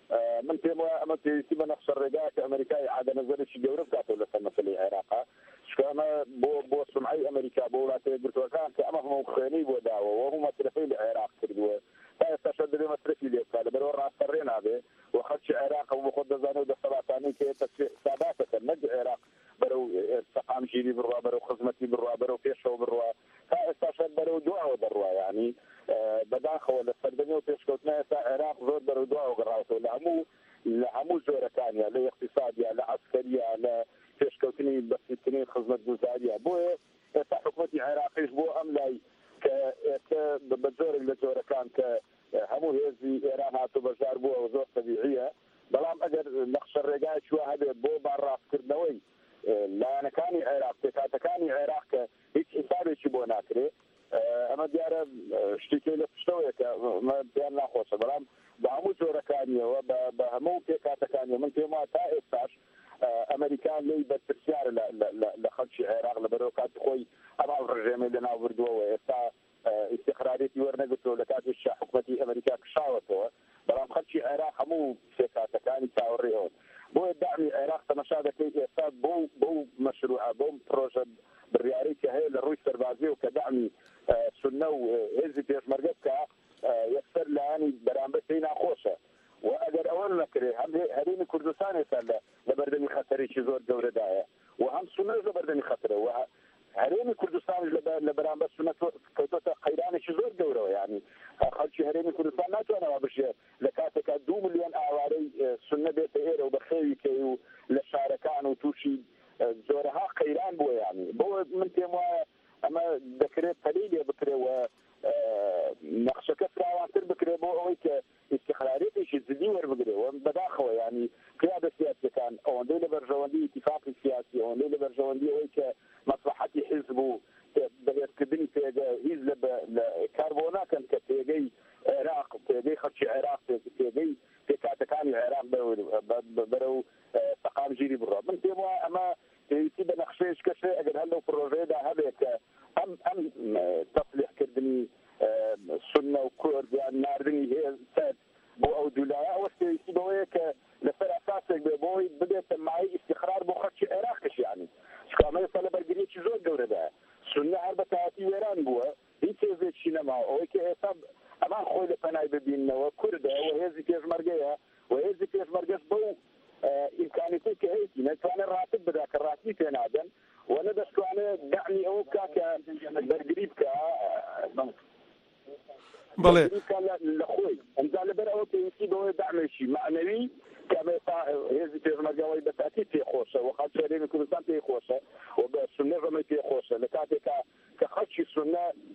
من پێم وایە ئەمە پێویستی بە نەخشە ڕێگایە کە ئەمریکای عادە نەزەرێکی گەورە بکاتەوە لەسەر مەسەلەی عێراقا چکە ئەمە بۆ بۆ سمعەی ئەمریکا بۆ وڵاتە یەکگرتووەکان کە ئەمە هەموو خوێنەی بۆ داوە و هەموو مەسرفەی لە عێراق کردووە تا ئێستاشە دەبێ مەسرفی لێ بکات لەبەرەوە ڕاستەڕێ نابێ و خەڵکی عێراق بۆ خۆت دەزانێت و دەسەڵاتانەی کە ساداتەکەن نەک عێراق بەرەو سەقامگیری بڕوا بەرەو خزمەتی بڕوا بەرەو پێشەوە بڕوا تا ئێستاشە بەرەو دواوە دەڕوا یعنی بەداخەوە لە سەردەمی و پێشکەوتنە ئێستا عێراق زۆر بەرەو دواوە گەڕاوەتەوە لە هەموو لە هەموو زۆرەکانیە لە اقتصادیە لە عەسکەریە لە پێشکەوتنی بەسیستنی خزمەت گوزاریە بۆیە ئێستا حکومەتی عێراقیش بۆ ئەم لای کە ئێستا بە جۆرێک لە جۆرەکان کە هەموو هێزی ئێران هاتوو بەشدار بووە زۆر تەبیعیە بەڵام ئەگەر نەخشە ڕێگایەکی وا هەبێت بۆ باڕاستکردنەوەی لایەنەکانی عێراق پێکاتەکانی عێراق کە هیچ حسابێکی بۆ ناکرێت ئەمە دیارە شتێکی لە پشتەوەیە کە پێیان ناخۆشە بەڵام بە هەموو جۆرەکانیەوە بە هەموو پێکاتەکانیە من پێم وایە تا ئێستاش ئەمریکان لی بەرپرسیارە لە خەڵکی عێراق لەبەرەوە کاتی خۆی ئەما ڕژێمە لەناو بردووەوە ئێستا استقرارێتی وەرنەگرتەوە لە کاتێک حکومەتی ئەمریکا کشاوەتەوە بەڵام خەڵکی عێراق هەموو پێکاتەکانی چاوەڕێەوە بۆیە داعمی عێراق تەماشا دەکەیت ئێستا بۆ بۆ مەشروع بۆ پرۆژە بڕیارەی کە هەیە لە ڕووی سەربازی و کە داعمی سونە و هێزی پێشمەرگە بکە یەکسەر لایەنی بەرامبەر پێی ناخۆشە و ئەگەر ئەوە نەکرێ هەم هەرێمی کوردستان ئێستا لە بەردەمی خەتەرێکی زۆر گەورەدایە و هەم سونەش لە بەردەمی خەتەرە و هەرێمی کوردستان لە بەرامبەر سونە کەوتۆتە قەیرانێکی زۆر گەورەوە یعنی خەڵکی هەرێمی کوردستان ناتوانەوە بژێ لە کاتێکا دوو ملیۆن ئاوارەی سونە بێتە ئێرە و بەخێوی کەی و لە شارەکان و تووشی زۆرەها قەیران بووە یعنی بۆ من پێم وایە ئەمە دەکرێت پەلەی لێ بکرێەوە نەخشەکە فراوانتر بکرێ بۆ ئەوەی کە استقرارێتێکی زدی وەربگرێەوە بەداخەوە ینی قیادە سیاسیەکان ئەوەندەی لە بەرژەوەندی ئیتیفاقی سیاسی ئەوەندەی لە بەرژەوەندی ئەوەی کە مەسلحەتی حیزب و بەهێزکردنی پێگە هیچ لە کار بۆ ناکەن کە پێگەی عێراق پێگەی خەڵکی عێراق پێگەی پێکاتەکانی عێراق بەرەو سەقامگیری بڕۆ من پێم وایە ئەمە پێویستی بە نەخشەیەش کەشێ ئەگەر هەر لەو پرۆژەیەدا هەبێت کە ئەم ئەم تەسلیحکردنی سنە و کورد یان ناردنی هێز سەد بۆ ئەو دوولایە ئەوە پێویستی بەوەیە کە لەسەر ئەساسێک بێ بۆی بدێتە مایەی ئیستیقرار بۆ خەڵکی عێراقش یانی چکە ئەمە ئێستا لە بەرگریەکی زۆر گەورەدایە سنە هەر بە تایەتی وێران بووە هیچ هێزێکی نەماوە ئەوەی کە ئێستا ئەمان خۆی لە پەنای ببیننەوە کوردە و هێزی پێشمەرگەیە و هێزی پێشمەرگەش بەو ئیمکانیەتی کە هەیەی نەتوانێت ڕاتب بدا کە ڕاستی پێ نادەن و نەدەستوانێت دەعمی ئەوە بکا کە بەرگری بکە بەڵێ لە خۆی ئەمجا لەبەر ئەوە پێویستی بەوەی دەعمێکی معنەوی کە هێزی پێشمەرگەوەی بەتاکید پێخۆشە و خەڵکی هەرێمی کوردستان پێی خۆشە و بە سونە ڕەمەی پێخۆشە لە کاتێکا کە خەڵکی سونە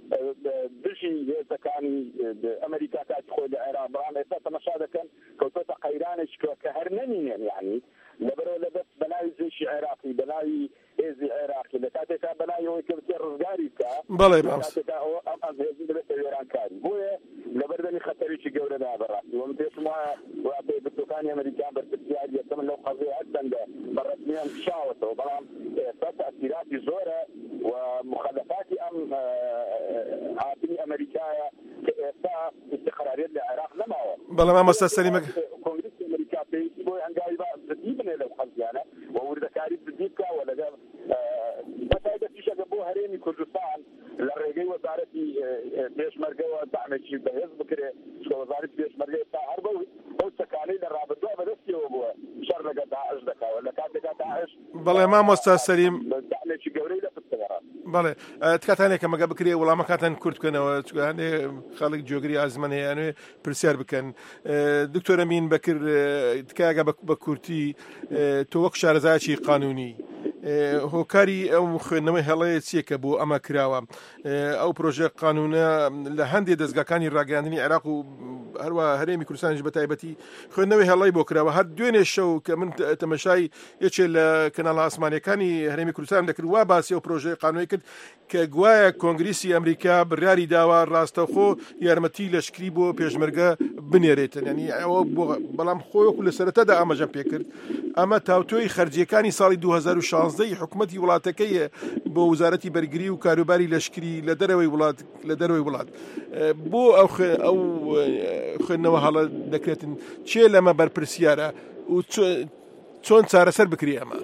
دژی هێزەکانی ئەمریکا کاتی خۆی لە عێراق بەڵام ئێستا تەماشا دەکەن کەوتۆتە قەیرانێک کە هەر نەمینێن یعنی لەبەرەوە لەبەر بەناوی جێشی عێراقی بەناوی هێزی عێراقی لە کاتێکا بەناوی کە بچێ ڕزگاری بکە بەڵێ ئەم هێزی دەبێتە وێرانکاری بۆیە لەبەردەمی خەتەرێکی گەورەدا بەڕاستی وە من پێشم وایە وا بێگرتوەکانی ئەمریکا بەرپرسیار یەکەمن لەو قەزەیە هەستەندە بەڕەسمیان شاوەتەوە بەڵام ئێستا تەئسیراتی زۆرە و مخەلەفاتی ئەم هاتنی ئەمریکایە کە ئێستا استقراریت لە عێراق نەماوە بەڵام مامۆستا سەلیمە کۆنگرێسی ئەمریکا پێویستی بۆی هەنگاوی بەدی بنێ لەو قەزیانە و وردەکاری بدی بکە و لەگەڵ بەتایبەتیشەکە بۆ هەرێمی کوردستان لە ڕێگەی وەزارەتی پێشمەرگەوە دامێکی بەهێز بکرێ چکە وەزارەتی پێشمەرگە ئێستا هەر بەو ئەو چەکانەی لە ڕابردووە بەدەستیەوە بووە شەڕ لەگەڵ داعش دەکاوە لە کاتێکا داعش بەڵێ مامۆستا سەلیم دامێکی گەورەی لە پشتەوە بەڵێ تکاتانێکە مەگە بکرێ وەڵامەکاتان کورت بکەنەوە چکە هەندێ خەڵک جۆگری ئازمەن هەیەنوێ پرسیار بکەن دکتۆر ئەمین بەکر تکایەگە بە کورتی تۆ وەک شارەزایەکی قانونی هۆکاری ئەو خوێندنەوەی هەڵەیە چیەکە بۆ ئەمە کراوە ئەو پرۆژە قانونە لە هەندێک دەستگاکانی ڕاگەاندنی عێراق و هەروە هەرێمی کوردستانیش بە تایبەتی خوێندنەوەی هەڵەی بۆ کراوە هەر دوێنێ شەو کە من تەمەشای یەکێ لە کەناڵە ئاسمانیەکانی هەرێمی کوردستان دەکرد وا باسی ئەو پرۆژەی قانونی کرد کە گوایە کۆنگریسی ئەمریکا بڕیاری داوا ڕاستەوخۆ یارمەتی لەشکری بۆ پێشمەرگە بنێرێتن ینی ئەوە بەڵام خۆیەکو لە سەرەتادا ئاماژەم پێ کرد ئەمە تاوتۆی خەرجیەکانی ساڵی دوو هەزار و شانزدە حکوومەتی وڵاتەکەیە بۆ وزارەتی بەرگری و کاروباری لەشکری لە دەرەوەی وڵات لە دەرەوەی وڵات بۆ ئەو ئەو خوێندنەوە هەڵە دەکرێتن چێ لەمە بەرپرسیارە و چۆن چارەسەر بکری ئەمە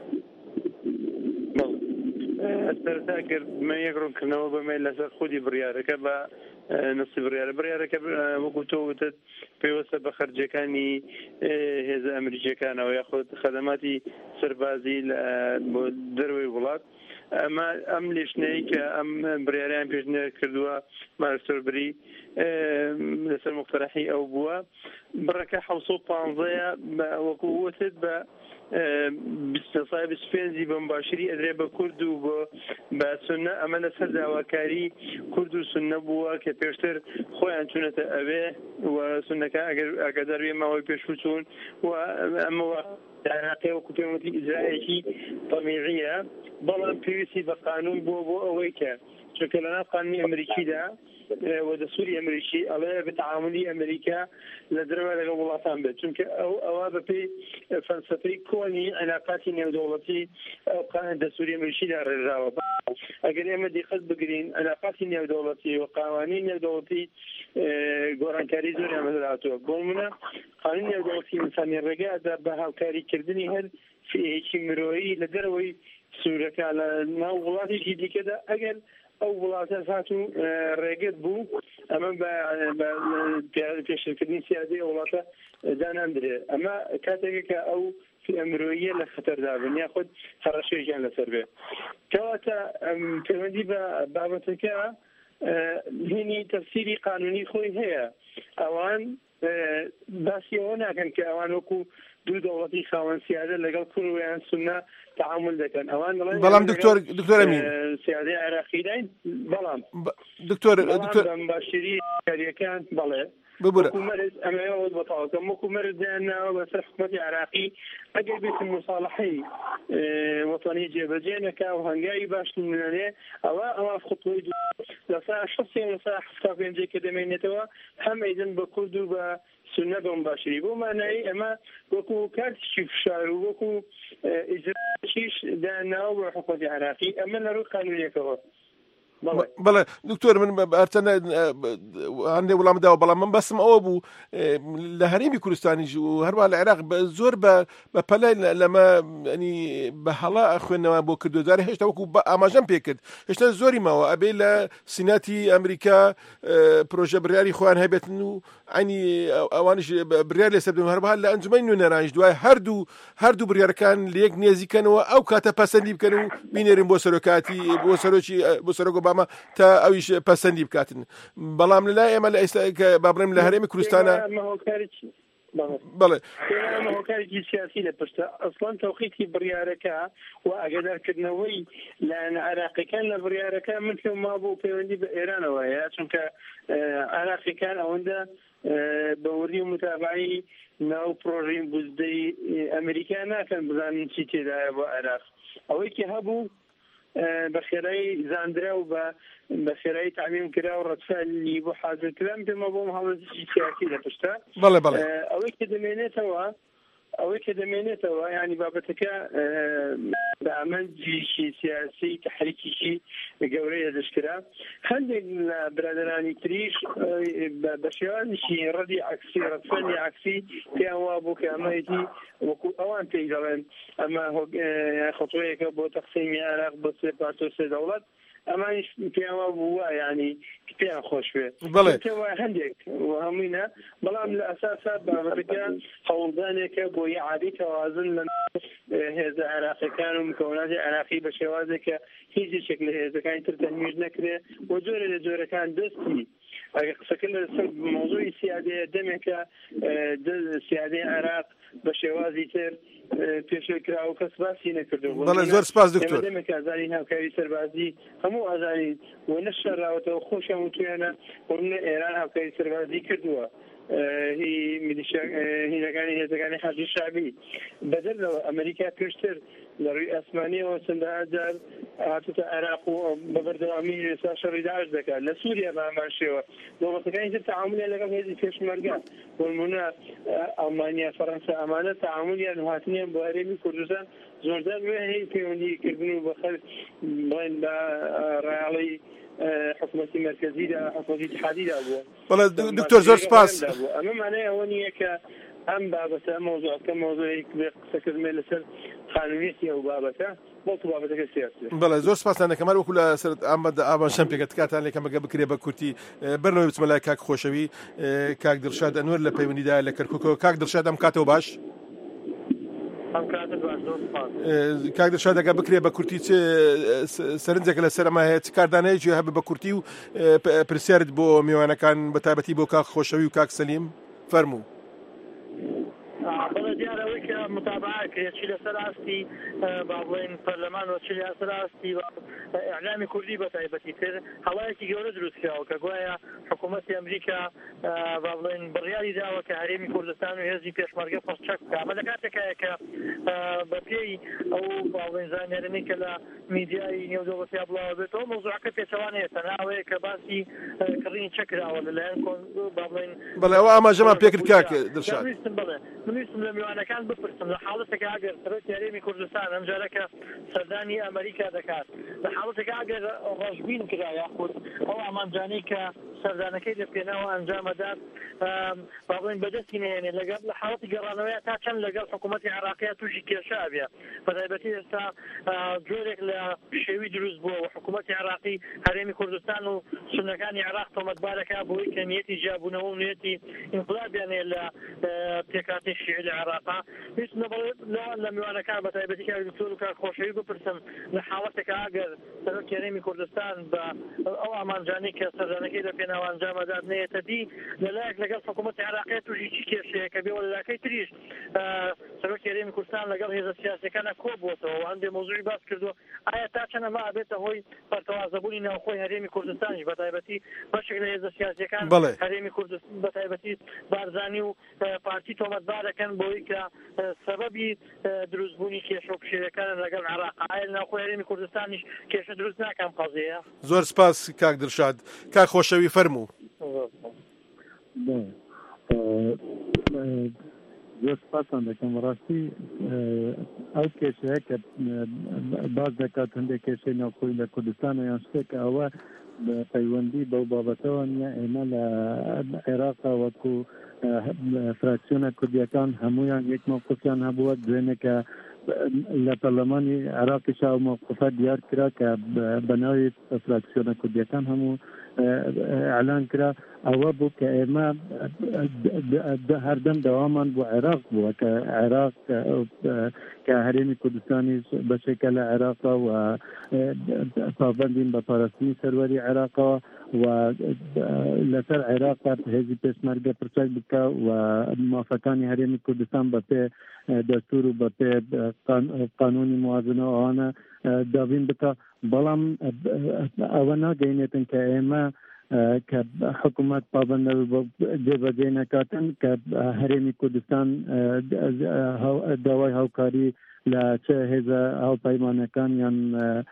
سەرتا کرد من یەک ڕوونکردنەوە بەمێ لەسەر خودی بڕیارەکە بە نسی بڕیارە بڕیارەکە وەکو تۆ وتت پێوەستە بە خەرجەکانی هێزە ئەمریکیەکانەوە یاخود خەدەماتی سەربازی بۆ دەروەی وڵات ئەمە ئەم لێشنەی کە ئەم بڕیاریان پێشنێر کردووە مارسۆربری لەسەر مقتەرەحی ئەو بووە بڕەکە حەوت و پانزەیە وەکو وتت بە سای بسپێنزی بەمباشری ئەدرێ بە کورد و بۆ بە سنە ئەمە لەسەر داواکاری کورد و سنە بووە کە پێشتر خۆیان چوونەتە ئەوێ و سنەکە ئەگەر ئەگەدەروێ ماوەی پێشوچوون و ئەمەوە عێراقی وەکو پێوەتی ئیجرایەکی تەمیعیە بەڵام پێویستی بە قانون بۆ بۆ ئەوەی کە چونکە لە ناو قانونی ئەمریکیدا و دەسووری ئەمریکی ئەڵێ بەتەعاملی ئەمریکا لە دەرەوە لەگەڵ وڵاتان بێت چونکە ئەو ئەوە بەپێی فەلسەفەی کۆنی علاقاتی نێودەوڵەتی ئەو قانون دەسووری ئەمریکیدا ڕێژراوە ئەگەر ئێمە دیقەت بگرین علاقاتی نێودەوڵەتی و قوانین نێودەوڵەتی گۆڕانکاری زۆریان بەدەهاتووە بۆ نمونە قانون نێودەوڵەتی ئینسانی ڕێگادا بە هاوکاریکردنی هەر فئێکی مرۆیی لە دەرەوەی سوورەکە لە ناو وڵاتێکی دیکەدا ئەگەر ئەو وڵاتە هاتوو ڕێگەت بوو ئەمە بە پێشکردنی سیادی وڵاتە داناندرێ ئەمە کاتێکە کە ئەو ئەمرۆیە لە خەتەردا بن یاخود هەڕەشێکیان لەسەر بێ کەواتە پەیوەندی بە بابەتەکە هێنی تەفسیری قانونی خۆی هەیە ئەوان باسی ئەوە ناکەن کە ئەوان وەکو دوو دەوڵەتی خاوەن سیادە لەگەڵ کوڕیان سنە تعامل دەکەن ئەوان بەڵام دکتۆر دکتۆر ئەمین سیادەی عێراقیداین بەڵام دکتۆر دکتۆر باشتری کاریەکان بەڵێ ببورە حکومەت ئەمەوە بەتاوەکە حکومەت دێناوە بەسەر حکومەتی عێراقی ئەگەر بێت مصالحەی وەتانی جێبەجێ نەکا و هەنگاوی باش نێ ئەوە ئەوە خطوەی لە ساعت شەست لە ساعت هەفتا پێنجێ کە دەمێنێتەوە هەم ئەیدن بە کورد و بە سنە بەمباشری بۆ مانایی ئەمە وەکو کارتێکی فشار و وەکو ئیجرایەکیش داناوە بە حکومەتی عێراقی ئەمە لە ڕووی قانونیەکەوە بەڵێ دکتۆر من هەرچەندە هەندێک وەڵامداوە بەڵام من بەسم ئەوە بوو لە هەرێمی کوردستانیش و هەروە لە عێراق زۆر بە پەلای لەمە ینی بە هەڵا خوێندنەوە بۆ کردوجارە هێشتا وەکو ئاماژەم پێ کرد هێشتا زۆری ماوە ئەبێ لە سیناتی ئەمریکا پرۆژە بڕیاری خۆیان هەبێتن و عینی ئەوانش بڕیار لێسەر بدەن هەروەها لە ئەنجومەی نوێنەرانیش دوای هەردوو هەردوو بڕیارەکان لە یەک نێزیکەنەوە ئەو کاتە پەسەندی بکەن و بینێرن بۆ سەرۆکاتی بۆ سەرۆکی بۆ سەرۆک ئۆباما تا ئەویش پەسەندی بکاتن بەڵام لەلای ئێمە لە ئێستا کە با بڵێم لە هەرێمی کوردستانە بەڵێ هۆکارێکی سیاسی لە پشتە ئەسڵان تەوقیتی بڕیارەکە و ئاگادارکردنەوەی لایەنە عێراقیەکان لە بڕیارەکە من پێم مابوو پەیوەندی بە ئێرانەوەیە چونکە عێراقیەکان ئەوەندە بەوەری و متابعی ناو پرۆژەی بوزدەی ئەمریکا ناکەن بزانین چی تێدایە بۆ عێراق ئەوەی کە هەبوو بە خێرایی زاندرا و بە بە خێرایی تعمیم کرا و ڕەتفالی بۆ حاضرکران پێمە بۆ هەڵەزیی سیاسی لە پشتە بەڵێ بەڵێ ئەوەی کە دەمێنێتەوە ئەوەی کە دەمێنێتەوە ینی بابەتەکە بە ئەمەنجیشی سیاسی تحریکیشی گەورەیە دەشکرا هەندێک لە برادرانی تریش بە شێوازیشی ڕەدی عکسی ڕەتفەلی عکسی پێیان وا بوو کە ئەمەیەتی وەکو ئەوان پێی دەڵێن ئەمە خۆتوەیەکە بۆ تەقسیمی عێراق بۆ سێ پارتۆ سێ دەوڵەت ئەمانیش پێیانوا بووە ینی پێیان خۆش بێ هەندێک هەمووینە بەڵام لە ئەساسا بابەتەکە هەوڵدانێکە بۆ یەعادی تەوازن لە هێزە عێراقیەکان و مکوناتی عێراقی بە شێوازێکە هیچ یەکێک لە هێزەکانی تر تەنویژ نەکرێ و جۆرە لە جۆرەکان دەستی ئەگە قسەکە لە مۆزوعی سیادەیە دەمێکە سیادەی عێراق بە شێوازی تر پێشێ کرا و کەس باسی نەکردو بەڵێ زۆر سپاس دکتۆر دەمێک ئازاری هاوکاری سەربازی هەموو ئازاری و نەشەراوەتەوە خۆشە وتوێنە ڕونە ئێران هاوکاری سەربازی کردووە هی هینەکانی هێزەکانی حاجی شعبی بەدەرەوە ئەمریکا پێشتر لە ڕووی ئەسمانیەوە چەندەها جار هاتوتە عێراق و بە بەردەوامی ئێستا شەڕی داعش دەکات لە سووریا بە هەمان شێوە دەوڵەتەکانی تر تەعاملیان لەگەڵ هێزی پێشمەرگە بۆ نمونە ئەڵمانیا فەڕەنسا ئەمانە تەعاملیان و هاتنیان بۆ هەرێمی کوردستان زۆردار وێ هەیە پەیوەندیکردن و بە خەڵک بڵێن بە ڕێاڵی حکومەتی مرکزیدا حکومەتی اتحادیدا بووە بەڵێ دکتۆر زۆر سپاس ئەمە مانای ئەوە نییە کە ئەم بابەتە مۆزوعەکە مۆزوعێک قسەکردمێ لەسەر قانونیەتی ئەو بابەتە بۆکو بابەتەکە سیاسی بەڵێ زۆر سپاسان دەکەم وەکو لە سەر ئامەد ئاوان شەم پێکەت کاتان لێکەمەگە بکرێ بە کورتی بەرنەوەی بچمە لای کاک خۆشەوی کاک دڵشاد ئەنوەر لە پەیوەندیدا لە کەرکووکەوە کاک دڵشاد ئەم کاتەوە باش کاک دڵشاد دەگا بکرێ بە کورتی سەرنجێک لە سەر ئەمە هەیە چ کاردانەیەکی هەبێ بە کورتی و پرسیارت بۆ میوانەکان بە تایبەتی بۆ کاک خۆشەوی و کاک سەلیم فەرموو بەڵێ دیارەوەی کە متابعە کرێت لەسەر ئاستی با بڵێن پەرلەمان و چ لەسەر ئاستی ئیعلامی کوردی بە تایبەتی تر هەڵایەکی گەورە دروست کراوە کە گوایە حکوومەتی ئەمریکا با بڵێن بڕیاری داوە کە هەرێمی کوردستان و هێزی پێشمەرگە پەسچەک بکات ئەمە لە کاتێکایە کە بە پێی ئەو با بڵێن زانیاریی کە لە میدیای نێودەوڵەتیا بڵاوە بێتەوە مۆزوعەکە پێچەوانەیە تەناوەیە کە باسی کڕینی چەک کراوە لەلایەن با بڵێن بەڵێ ئەوە ئاماژەمان پێکرد کاک دڵشاد منویستم لە میوانەکان بپرسم لە حاڵەتێکە ئەگەر سەرۆکی هەرێمی کوردستان ئەمجارەکە سەردانی ئەمریکا دەکات لە حاڵەتێکە ئەگەر ڕەشبین کرا یاخود ئەو ئامانجانەی کە سەردانەکەی دەپێناوە ئەنجامەدات با بڵێن بەدەستی نهێنێ لەگەڵ لە حاڵەتی گەڕانەوەیە تا چەند لەگەڵ حکوومەتی عێراقیە تووشی کێشە ئەبێ بەتایبەتی ئێستا جۆرێک لە شێوی دروست بووە و حکوومەتی عێراقی هەرێمی کوردستان و سونەکانی عێراق تۆمەتبارەکە بۆی کە نیەتی جیابوونەوە و نیەتی ئینقلابیانێ لە پێکاتی شیعی لە عێراقا هیچ لە میوانەکان بەتایبەتی کاری دکتۆر و کار خۆشەوی بپرسم لە حاڵەتێکە ئەگەر سەرۆکی هەرێمی کوردستان بە ئەو ئامانجانی کە سەردانەکەی دەپێناوە ئەنجامەدات نێتە دی لەلایەک لەگەڵ حکوومەتی عێراقیە تووشی چی کێشەیە کە بێوە لەلاکەی تریش سەرۆکی هەرێمی کوردستان لەگەڵ هێزە سیاسیەکانە کۆ بووەتەوە و هەندێک مۆزوعی باس کردووە ئایا تا چەند ئەمە ئەبێتە هۆی بەرتەوازەبوونی ناوخۆی هەرێمی کوردستانیش بەتایبەتی بەشێک لە هێزە سیاسیەکان هەرێمی کوردستان بەتایبەتی بارزانی و پارتی تۆمەتبارەکەن بۆی کە سەبەبی دروستبوونی کێشە و پشیلەکانن لەگەڵ عێراق ئایا ناوخۆی هەرێمی کوردستانیش کێشە دروست ناکەم قەزەیە زۆر سپاس کاک دڵشاد کاک خۆشەوی فەرموو زۆر سپاسان دەکەم ڕاستی ئەو کێشەیە کە باز دەکات هەندێک کێشەی ناوخۆی لە کوردستانە یان شتێکە ئەوە پەیوەندی بەو بابەتەوە نیە ئێمە لە عێراقا وەکو فراکسیۆنە کوردیەکان هەمویان یەک موقفیان هەبووە دوێنێکە لە پەرلەمانی عێراقیشا و موقفە دیار کرا کە بەناوی فراکسیۆنە کوردیەکان هەموو ئەعلان کرا ئەوە بوو کە ئێمە هەردەم دەوامان بۆ عێراق بووە کە عێراق كهرمي كردستاني بشكل عراق وطابندين بفلسطين سروري عراق ولسر عراق هذه بسمرقة برشاك بك وموافقاني هرمي كردستان بطي دستور وبطي قانوني موازنة وانا دابين بك بلام اونا قينيتن كايما كحكومات پابند جبهه نکاتن که هرمی کردستان داوای هاوکاری لچه هزا هاو پیمانکان یان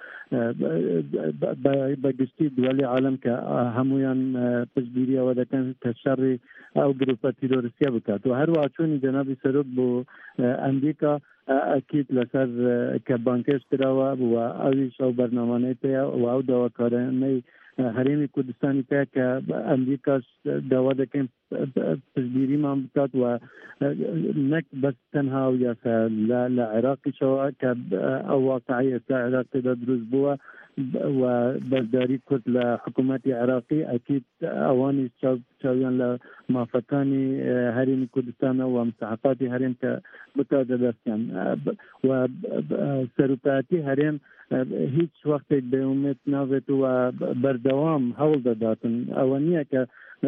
بگشتی دولی عالم که همویان پشگیری و دکن تشری او گروپ تیروریستی بکات و هر واچونی جنابی سروک بو امریکا اكيد لسر كبانكش تراوا واويش او برنامج تاع واو دواكارني هرمي كردستاني تاع كامريكا دوا دكن تجبيري ما بكات و نك بس تنها ويا لا لا عراقي شو ك او واقعيه عراقي دروز بوا وبرداري كرد لحكومات عراقي اكيد اواني شاويان لموافقاني هرم كردستان ومستحقات هرم كبتادستان وسروقاتي هرم هیچ وقت به امید نوید و بردوام حول دادن اوانیه که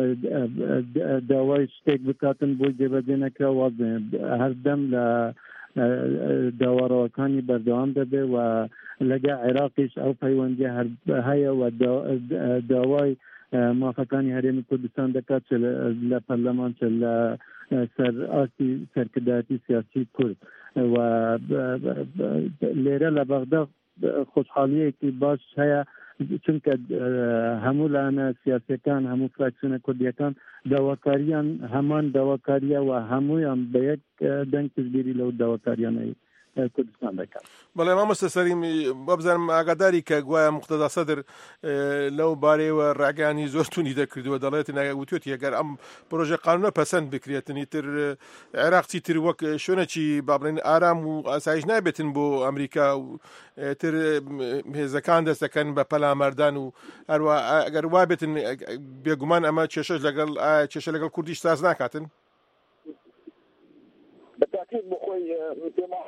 دوای شتک بکاتن بوی جبهه نکره واضح هر دم ل داوراکانی بردوام داده و لگه عراقیش او پیوندی هر هیا و دوای موافقانی هرم کردستان دکات چل لپرلمان چل سر آسی سرکداتی سیاسی کرد و لیره لبغداد خوشحالیه که باش هیا چونکه همو لانه سیاسی کان همو فراکسیون کردی کان دواکاریان همان دواکاریا و همویان به یک دنگ تجبیری لو دواکاریان کردستان دکان. بله ما مستسریم بابزارم آگاداری که گویا مقتدا صدر لو باره و رعگانی زورتونی دکرد و دلایت نگوتیوتی اگر ام پروژه قانون پسند بکریتنی تر عراق تی تر وک شونه چی بابرین آرام و اسایش نایبتن بو امریکا و تر هزکان دست کن با پلا مردان و اروا اگر وابتن بیگمان اما چشش لگل چش لگل کردیش ساز نکاتن. بالتأكيد بخوي مثل ما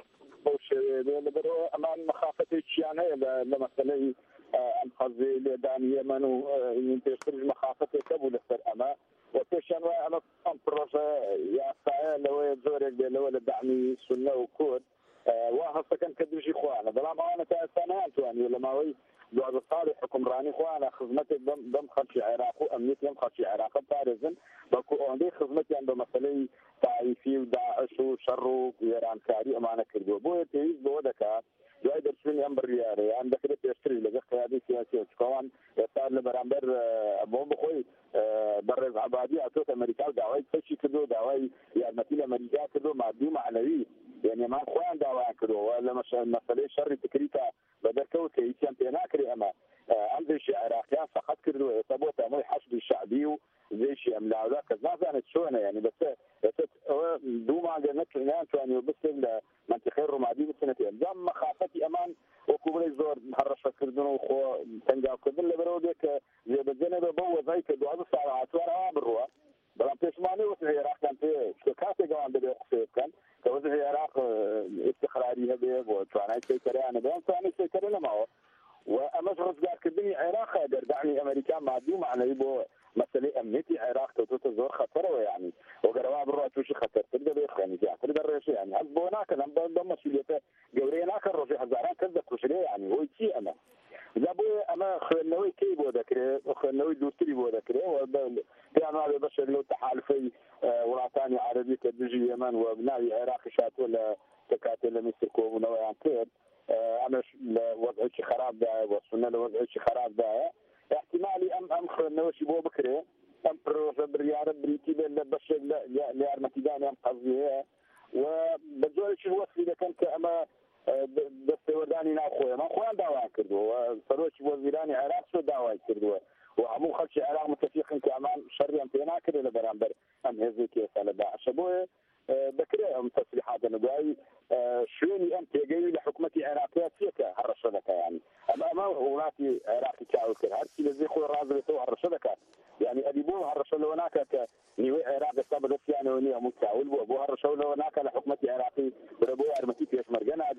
لبرو أمان مخافتي شيانة لمثلا أنقذي لدان يمن وينتشر مخافتي كبول السر أما وتشان أنا أمبروجا يا سائل لو يزورك لو لدعمي سنة وكود وهذا كان كدوشي خوانا بلام أنا تأسانات يعني لما هو بعد الصالح حكم راني خوانا خدمتي دم دم خرشي عراق وأمنيتي دم خرشي عراق بارزن بكو عندي خدمتي عند مثلا طائفي وداعش وشر وإيران كاري أمانة كردو بو تيز بو دكا جاي درسوني أمبر رياري عندك كده تشتري لقى قيادي سياسي وكمان يصار لبرامبر أبو بخوي برز عبادي أتوت أمريكا دعوي تفشي كدو دعوي يعني مثل أمريكا كدو معدوم معنوي يعني ما خوان دعوي كدو ولا مش مسألة شر تكريتا بدر كوت يتيم بيناكري أما عندي شيء عراقيان فقط كردو يصابوت أمي حشد الشعبي زي شيء أملا ذاك ما زانت شونه يعني بس دوما قلت لنا يعني بس منطقة الرمادي بسنتين زم مخافتي أمان وكبري زور محرش فكردون وخو تنجاو كذل اللي برودك زي بدنا ببوظ زي كدو هذا الساعات وأنا بروا بلام تسمعني وسه العراق كان في شكاته جوان بدي أقصد كان كوسه العراق استقراري هذا وتواني سيكري أنا بيان تواني سيكري لما هو وأمس رزقار كدني عراق هذا دعني أمريكا معدوم على يبو مسألة أمنيتي عراق توتو زور خطر يعني وقروا برا توشي خطر تقدر بيخاني جا تقدر ريش يعني حسبونا كلام ضم مسؤوليته جورينا كالرجع هزاران كذا كشري يعني هو شيء أنا جابوا أما خلناوي كي بودكره وخلناوي دوستري بودكره وكانوا على بشر لو تحالفي وطني عربي كدجي اليمن وبناء عراق شات ولا تكاتل مستكو ونوعا كير أنا وضع شيء خراب ده وصلنا لوضع شيء خراب ده احتمالي ام ام خلناوش بو بكره ام بروجه بريار بريتي بشر لارمتيدان ام قضيه وبجول شي وصل اذا كان اما بس وداني ناخويا ما خوان دعوه كردو فروش وزيراني عراق شو دعوه كردو وعمو خلشي عراق متفقين كامان شريا بينا كده لبرامبر ام هزيك يسال داعش ابوه بكره ام تصريحات نبوي شوني انت جاي لحكومتي عراقيه فيك هرشدك يعني اما ما ولاتي عراقي كاو كده هرتي زي خو رازل تو هرشدك يعني اديبو هرشل هناك نيوي عراق سبب يعني وني متعول بو هرشل هناك لحكومتي عراقي بربو ارمتي في مرجنا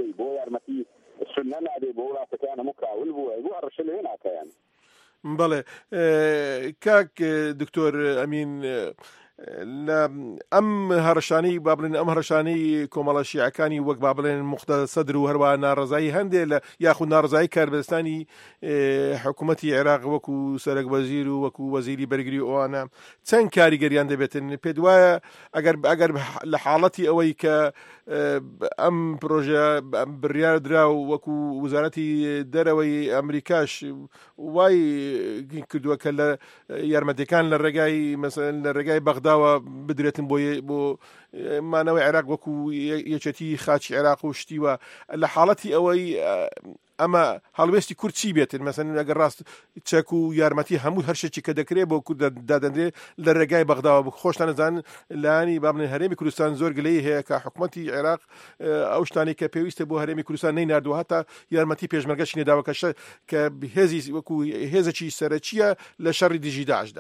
بەڵێ کاک دکتۆر ئەمین لە ئەم هەڕەشانەی با بڵێن ئەم هەڕەشانەی کۆمەڵە شیعەکانی وەک با بڵێن موختە سەدر و هەروە ناڕزایی هەندێک لە یاخود ناڕزایی کاربستانی حکوومەتی عێراق وەکو سەرک وەزیر و وەکو وەزیری بەرگری ئەوانە چەند کاریگەریان دەبێتن پێ وایە ئەگەر ئەگەر لە حاڵەتی ئەوەی کە ئەم پرۆژە بڕیار درا و وەکو وزارەتی دەرەوەی ئەمریکاش وای کردووە کە لە یارمەتیەکان لە ڕێگای مەسەڵەن لە ڕێگای بەغداوە بدرێتن بۆ بۆ مانەوەی عێراق وەکو یەکێتی خاچی عێراق و شتیوە لە حاڵەتی ئەوەی ئەمە هەڵوێستی کورد چی بێتن مەسەڵەن ئەگەر ڕاست چەک و یارمەتی هەموو هەر شتێکی کە دەکرێت بۆ کورد دادەنرێت لە ڕێگای بەغداوە خۆشتان نەزانن لایانی با بڵێن هەرێمی کوردستان زۆر گلەی هەیە کە حکوومەتی عێراق ئەو شتانی کە پێویستە بۆ هەرێمی کوردستان نەیناردووە هەتا یارمەتی پێشمەرگەشی نێداوە کە هێزی وەکو هێزێکی سەرەکیە لە شەڕی دژی داعشدا.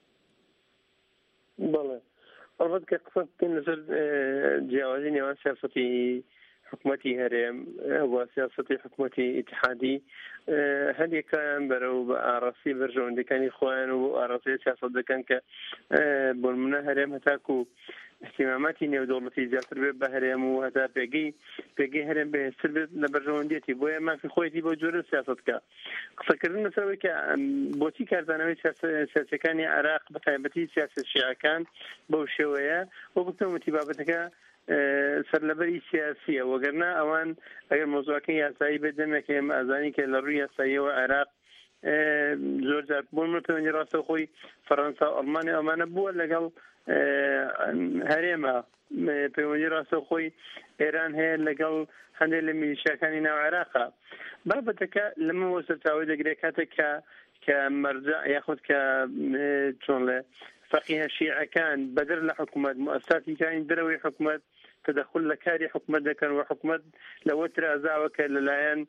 بەڵێ ئەڵبەت کە قسە بکەین لەسەر جیاوازی نێوان سیاسەتی حکوومەتی هەرێم و سیاسەتی حکوومەتی ئیتحادی هەندێکیان بەرەو بە ئاڕاستی بەرژەوەندەکانی خۆیان و ئاڕاستی سیاسەت دەکەن کە بۆ نمونە هەرێم هەتاکو احتیماماتی نێودەوڵەتی زیاتر بێت بە هەرێم و هەتا پێگەی پێگەی هەرێم بەهێزتر بێت لە بەرژەوەندێتی بۆیە مافی خۆیەتی بۆ جۆرە سیاسەت بکە. قسەکردن لەسەرەوەی کە بۆچی کاردانەوەی سیاسەکانی عێراق بە تایبەتی سیاسەت شیعەکان بەو شێوەیە بۆ بتەوەتی بابەتەکە سەرلەبەری سیاسیە وەگەرنا ئەوان ئەگەر مۆزوعەکەی یاسایی بێت دەمێک ئێمە ئازانی کە لە ڕووی یاساییەوە عێراق زۆر جار بۆن من پەیوەندی ڕاستە خۆی فەڕەنسا و ئەڵمانی ئەمانە بووە لەگەڵ هەرێمە پەیوەندی ڕاستە خۆی ئێران هەیە لەگەڵ هەندێک لە میلیشیاکانی ناو عێراقا بابەتەکە لەمەوە سەرچاوی دەگرێت کاتێک کە کە مەرجە یاخود کە چۆن لێ فەقیهە شیعەکان بەدر لە حکوومەت مؤسساتی کانی دەرەوەی حکوومەت تدخل لە کاری حکوومەت دەکەن و حکوومەت لەوە ترازاوە کە لەلایەن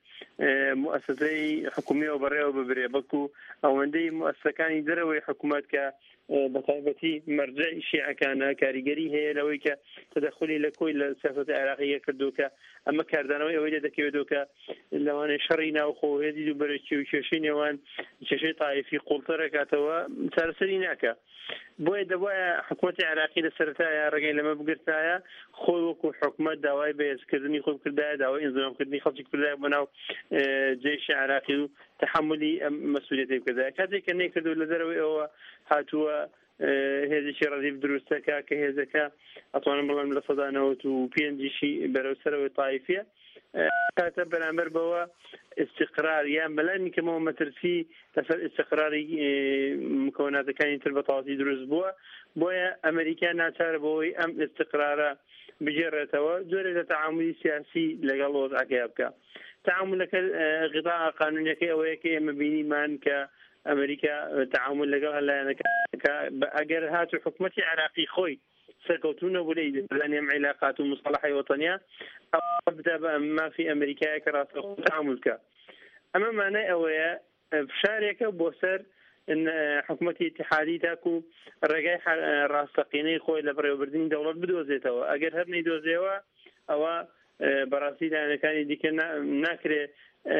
مؤسسەی حکوومیەوە بەڕێوە ببرێ بەڵکو ئەوەندەی مؤسسەکانی دەرەوەی حکوومەت کە بەتایبەتی مەرجەی شیعەکانە کاریگەری هەیە لەوەی کە تدخلی لە کۆی لە سیاسەتی عێراقیە کردو کە ئەمە کاردانەوەی ئەوەی لێ دەکەوێتەوە کە لەوانەیە شەڕی ناوخۆ هێزی و بەرەکی و کێشەی نێوان کێشەی تایفی قوڵتر دەکاتەوە چارەسەری ناکە. بۆیە دەبایە حکوومەتی عێراقی لە سەرەتایە ڕێگەی لەمە بگرتایە خۆی وەکو حکوومەت داوای بەهێزکردنی خۆی کردایە داوای ئینزەمامکردنی خەڵکی کردایە بەناو جێیشی عێراقی و تەحملی ئەم مەسئولیەتی بکردایە کاتێک کە نەیکردو لە دەرەوەی ئەوە هاتووە هێزێکی ڕەدیف دروستەکە کە هێزەکە ئەتوانم بڵێم لە سەدا نەوەت و پێنجیشی بەرەوسەرەوەی تایفیە کاتە بەرامبەر بەوە استقرار یان بەلانی کەمەوە مەترسی لەسەر استقراری مکوناتەکانی تر بەتەواوی دروست بووە بۆیە ئەمریکا ناچارە بەوەی ئەم استقرارە بگێڕێتەوە جۆرێک لە تەعاملی سیاسی لەگەڵ وەزعەکەی بکە. تەعاملەکە غیضاء قانونیەکەی ئەوەیە کە ئێمە بینیمان کە ئەمریکا تعامل لەگەڵ هەلایەنەکە ئەگەر هاتو حکوومەتی عێراقی خۆی سەرکەوتونە بۆ لەی بەلانێم عیلاقات و مصطلحی وەتەنیا ئەو بدە بە مافی ئەمریکایە کە ڕاستەوخۆ تعامل بکە. ئەمە مانای ئەوەیە فشارێکە بۆ سەر حکوومەتی اتحادی تاکو ڕێگای ڕاستەقینەی خۆی لە بەڕێوەبردننی دەوڵەت بدۆزێتەوە ئەگەر هەر نەیدۆزێەوە ئەوە بەڕاستی لایەنەکانی دیکە ناکرێت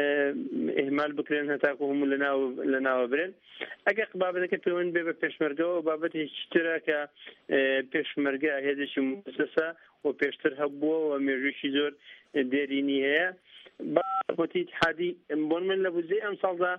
ئهمال بکرێن هەتاکو هەموو لە ناوە برێن. ئەگەر بابەتەکە پەیوەند بێ بە پێشمەرگەوە بابەتێکی ترە کە پێشمەرگە هێزێکی مؤسسە و پێشتر هەبووە و مێژوویی زۆر دێرینی هەیە بەڵکوتی اتحادی بۆن من لە بودجەی ئەم ساڵدا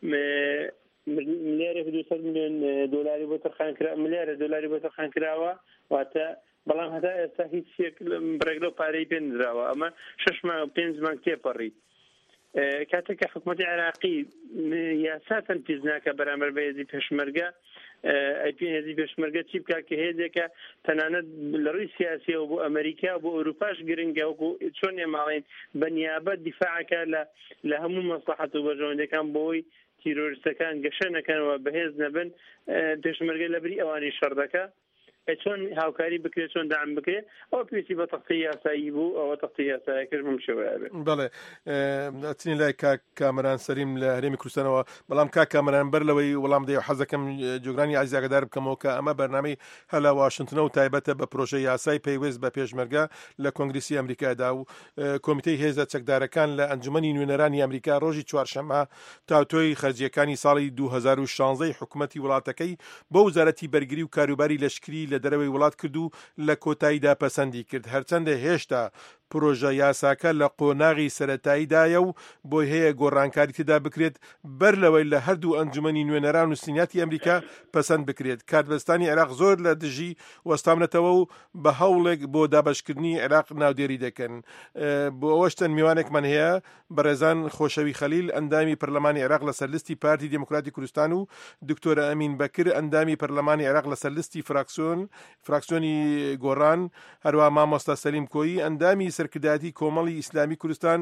ملیارێک دووسەد میلیۆن دۆلاری بۆ تەرخانکرا ملیارە دۆلاری بۆ تەرخانکراوە واتە بەڵام هەتا ئێستا هیچ بڕێگلە و پارەی پێ نراوە ئەمە شەش مانگ پێنج مانگ تێپەڕی. کاتێک کە حکوومەتی عێراقی یاسا تەنفیز ناکە بەرامبەر بە هێزی پێشمەرگە ئەی پێ هێزی پێشمەرگە چی بکات کە هێزێکە تەنانەت لە ڕووی سیاسیەوە بۆ ئەمریکا بۆ ئەوروپاش گرنگە وەکو چۆن ئێماڵێن بەنیابەت دیفاعەکە لە لە هەموو مەسلحەت و بەرژەوەندەکان بۆی تیرۆریستەکان گەشە نەکەنەوە بەهێز نەبن پێشمەرگە لەبری ئەوانی شەڕ دەکە چۆن هاوکاری بکرێت چۆن دام بکرێت ئەو پێویستی بە تەختەی یاسایی بوو ئەوە تەختەی یاساییەکەش بەم شێوەیە بێت. بەڵێ ئەچنی لای کاک کامەران سەریم لە هەرێمی کوردستانەوە بەڵام کاک کامەران بەر لەوەی وەڵام دەی حەزەکەم جۆگرانی ئازیاگەدار بکەمەوە کە ئەمە بەرنامەی هەلا واشنتنە و تایبەتە بە پرۆژەی یاسای پەیوەست بە پێشمەرگە لە کۆنگریسی ئەمریکادا و کۆمیتەی هێزە چەکدارەکان لە ئەنجومەنی نوێنەرانی ئەمریکا ڕۆژی چوارشەممە تاوتۆی خەرجیەکانی ساڵی دوو هەزار و شانزە حکوومەتی وڵاتەکەی بۆ وزارەتی بەرگری و کاروباری لەشکری لە دەرەوەی وڵات کرد و لە کۆتاییدا پەسەندی کرد هەرچەندە هێشتا پرۆژە یاساکە لە قۆناغی سەرەتاییدایە و بۆی هەیە گۆڕانکاری تێدا بکرێت بەر لەوەی لە هەردوو ئەنجومەنی نوێنەران و سنیاتی ئەمریکا پەسەند بکرێت. کارتبەستانی عێراق زۆر لە دژی وەستامنەتەوە و بە هەوڵێک بۆ دابەشکردنی عێراق ناودێری دەکەن. بۆ ئەوەشتەن میوانێکمان هەیە بەڕێزان خۆشەوی خەلیل ئەندامی پەرلەمانی عێراق لەسەر لیستی پارتی دموکراتی کوردستان و دکتۆرە ئەمین بەکر ئەندامی پەرلەمانی عێراق لەسەر لیستی فراکسیۆن فراکسیۆنی گۆڕان هەروە مامۆستا سەلیم کۆیی ئەندامی سەرکردایەتی کۆمەڵی ئیسلامی کوردستان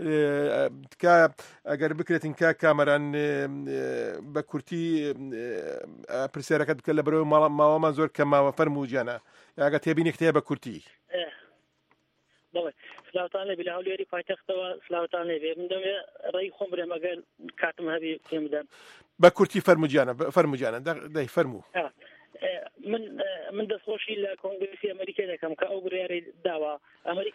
ئەگەر بکرێتین کا کامەران بە کورتی پرسیارەکەت بکە لە بەرەوەی ماوەمان زۆر کە ماوە فەرمووجیانە ئاگە تێبینێک هەیە بە کورتی. بەڵێ سلااوتان لێ لە هەولێری پایتەختەوە سلااوتان لێ من دەمێ ڕێی خۆم برێم ئەگەر کاتم هەبی پێم بدەن بە کورتی فەرمووجیانە فەرمووجیانە دەی فەرموو. من من دەستخۆشی لە کۆنگرسی ئەمریکا دەکەم کە ئەو بڕیاری داوە ئەمریکا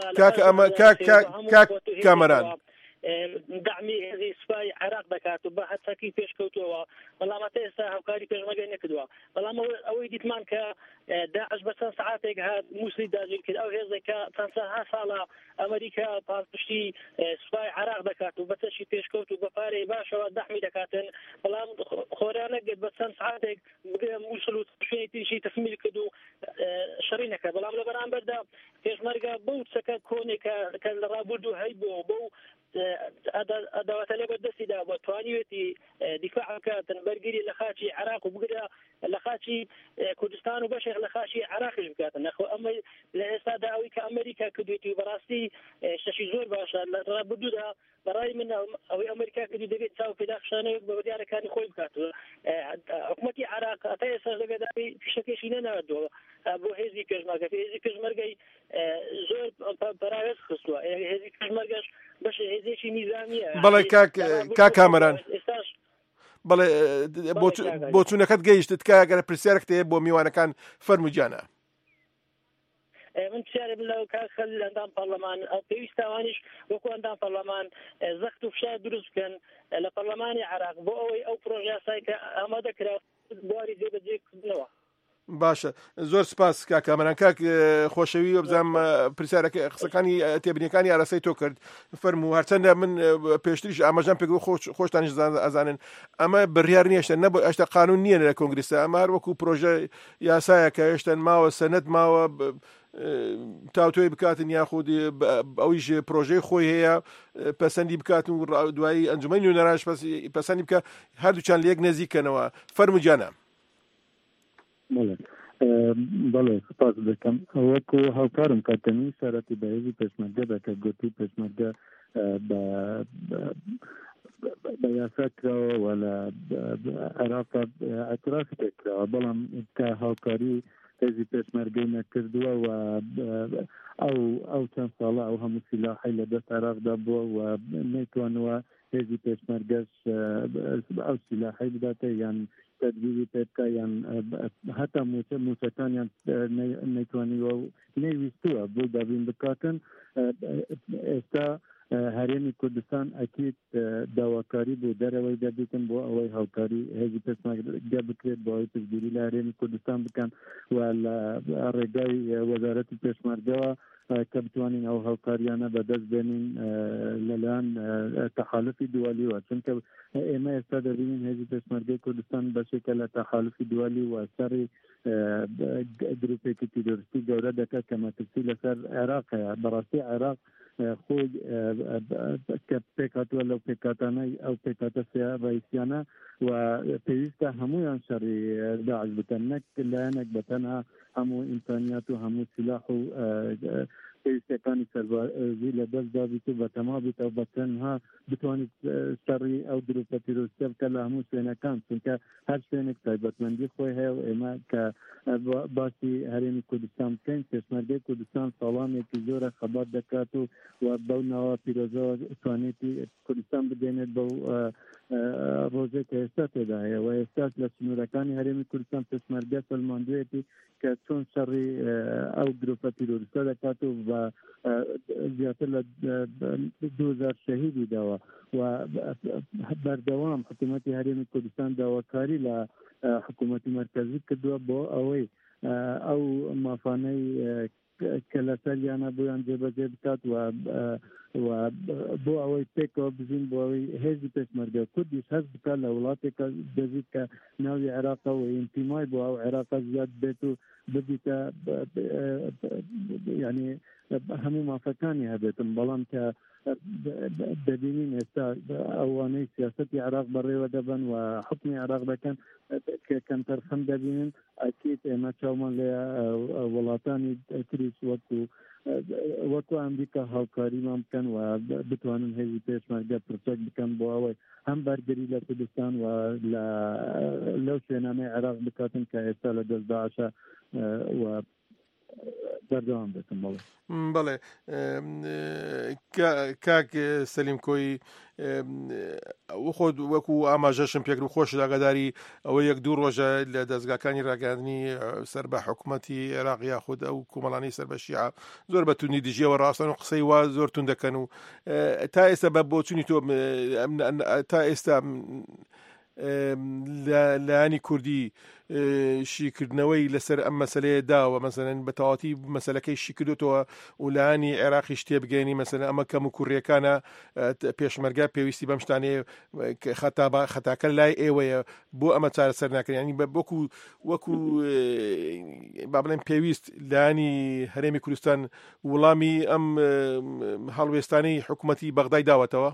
لە کامەران دعمی هێزی سوپای عێراق دەکات و بە هەچەکی پێشکەوتووەوە بەڵام ئەتا ئێستا هاوکاری پێشمەرگەی نەکردووە بەڵام ئەوەی دیتمان کە داعش بە چەند سەعاتێک هات مووسڵی داگیر کرد ئەو هێزێکە چەند سەها ساڵە ئەمریکا پاڵپشتی سوپای عێراق دەکات و بە چەشی پێشکەوت و بە پارەی باشەوە دەعمی دەکاتن بەڵام خۆرانەگەت بە چەند سەعاتێک مووسڵ و شوێنی تریشی تەسمیل کرد و شەڕی نەکرد بەڵام لە بەرامبەردا پێشمەرگە بەو چەکە کۆنێکە کە لە ڕابردوو هەیبووە بەو ئەداواتە لێ بەردەستیدا بە توانیوێتی دیفاع بکاتن بەرگری لە خاچی عێراق و بگرە لە خاچی کوردستان و بەشێک لە خاچی عێراقیش بکاتن نەخۆ ئەمە لە ئێستادا ئەوەی کە ئەمریکا کردوێتی و بەڕاستی شەشی زۆر باشە لە ڕابردوودا بەڕای من ئەوەی ئەمریکا کردی دەبێت چاو پێداخشانەوە بە بەریارەکانی خۆی بکات حکوومەتی عێراق ئەتا ئێستا لەگەداری پیشەکەشی نەناردووە بۆ هێزی پێشمەرگە هێزی پێشمەرگەی زۆر پەراوێز خستووە هێزی پێشمەرگەش بەش هێزێکی نیزامیە. بەڵێ کا کامەران بەڵێ بۆ چوونەکەت گەیشتت کە ئەگەر پرسیارێک هەیە بۆ میوانەکان فەرمووجیانە. من پرسیارێ لەو کاک خەلیل ئەندام پەرلەمان ئەو پێویستاوانیش وەکو ئەندام پەرلەمان زەخت و فشار دروست بکەن لە پەرلەمانی عێراق بۆ ئەوەی ئەو پرۆژە یاسایی کە ئامادەکرا بواری جێبەجێکردنەوە. باشە زۆر سپاس کاکامەران کاک خۆشەوی وەبزانم پرسیارەکە قسەکانی تێبینیەکانی ئارەسەی تۆ کرد فەرموو هەرچەندە من پێشتریش ئاماژەم پێ خۆشتانیش ئەزانن ئەمە بڕیار نیە هێشتا نەبوو هێشتا قانون نییە لە کۆنگرسە ئەمە هەر وەکو پرۆژە یاسایە کە هێشتا ماوە سەنەت ماوە تاوتۆی بکاتن یاخود ئەویش پرۆژەی خۆی هەیە پەسەندی بکاتن و دوایی ئەنجومەنی نوێنەرانش پەسەندی بکە هەردووچان لە یەک نزیکەنەوە فەرمووجیانە. بەڵێ سپاس دەکەم وەکو هاوکارم کاتەمی سەرەتی بە هێزی پێشمەرگە دەکە گوتی پێشمەرگە بە یاسا کراوە و لە عێراق ئەترافی تێکراوە بەڵام کە هاوکاری هێزی پێشمەرگەی نەکردووە و ئەو ئەو چەند ساڵە ئەو هەموو سیلاحی لە دەست عێراقدا بووە و نەیتوانەوە هێزی پێشمەرگەش ئەو سیلاحی بداتە یان تدبیری پێ بکە یان هەتا موچەکانیان نەیتوانیوە و نەیویستووە بۆ دابین بکاتن. ئێستا هەرێمی کوردستان ئەکید داواکاری بۆ دەرەوەی دەبێتن بۆ ئەوەی هاوکاری هێزی پێشمەرگە بکرێت بۆ ئەوەی پشتگیری لە هەرێمی کوردستان بکەن و لە ڕێگای وەزارەتی پێشمەرگەوە کە بتوانین ئەو هاوکاریانە بەدەست بێنین لەلایەن تەحالفی دوالیوە چونکە ئێمە ئێستا دەبینین هێزی پێشمەرگەی کوردستان بەشێکە لە تەحالفی دوالی و سەری گروپێکی تیرۆریستی گەورە دەکات کە مەترسی لەسەر عێراقەیە بەڕاستی عێراق خۆی کە پێکاتوە لەو پێکاتانە ئەو پێکاتە ڕئیسیانە و پێویستە هەمویان شەڕی داعش بکەن نەک لایەنێک بەتەنها هەموو ئیمکانیات و هەموو سلاح و پێویستەکانی سەربازی لە دەست دابیت و بەتەما بیتەوە بە تەنها بتوانێت شەڕی ئەو دروستە پیرۆستە بکە لە هەموو شوێنەکان، چونکە هەر شوێنێک تایبەتمەندی خۆی هەیە و ئێمە کە باسی هەرێمی کوردستان بکەین، پێشمەرگەی کوردستان ساڵامێکی زۆرە خەبات دەکات و بەو ناوە پیرۆزەوە توانێتی کوردستان بدێنێت بەو ڕۆژێک کە ئێستا تێدا هەیە و ئێستاش لە سنوورەکانی هەرێمی کوردستان پێشمەرگە فەرماندوویەتی کە چۆن شەڕی ئەو گروپە تیرۆریستە دەکات و بە زیاتر لە دوو هەزار شەهیدی داوە و بەردەوام حکوومەتی هەرێمی کوردستان داواکاری لە حکوومەتی مرکزی کردووە بۆ ئەوەی ئەو مافانەی کە لەسەریانە بۆیان جێبەجێ بکات و بۆ ئەوەی پێکەوە بزین بۆ ئەوەی هێزی پێشمەرگە کوردیش هەست بکات لە وڵاتێکە دەزیت کە ناوی عێراقە و ئینتیمای بۆ ئەو عێراقە زیاد بێت و ببیتە یعنی هەموو مافەکانی هەبێتن، بەڵام کە دەبینین ئێستا ئەوانەی سیاسەتی عێراق بەڕێوە دەبن و حکمی عێراق دەکەن کە کەمتەرخەم دەبینن، ئەکید ئێمە چاومان لێ وڵاتانی تریش وەکو وەکو ئەمریکا هاوکاریمان بکەن و بتوانن هێزی پێشمەرگە پرچەک بکەن بۆ ئەوەی هەم بەرگری لە کوردستان و لەو شوێنانەی عێراق بکاتن کە ئێستا لە دەست داعشە و بەردەوام بێتن. بەڵێ بەڵێ کاک سەلیم کۆی خۆت وەکو ئاماژەشم پێکرد خۆش ئاگاداری ئەوە یەک دوو ڕۆژە لە دەستگاکانی ڕاگەاندنی سەر بە حکوومەتی عێراق یاخود ئەو کۆمەڵانی سەر بە شیعە زۆر بە توندی دژیەوە ڕاستن و قسەی وا زۆر تون دەکەن و تا ئێستا بە بۆچوونی تۆ تا ئێستا لایانی کوردی شیکردنەوەی لەسەر ئەم مەسەلەیە داوە، مەسەلەن بە تەواتی مەسەلەکەی شیکردوتەوە و لایانی عێراقیش تێبگەێنی مەسەلەن ئەمە کەم و کوڕیەکانە پێشمەرگە پێویستی بەم شتانەیە خەتاکە لای ئێوەیە بۆ ئەمە چارەسەر ناکرێن، ینی وەکو وەکو با بڵێن پێویست لایانی هەرێمی کوردستان وەڵامی ئەم هەڵوێستانەی حکوومەتی بەغدای داوەتەوە.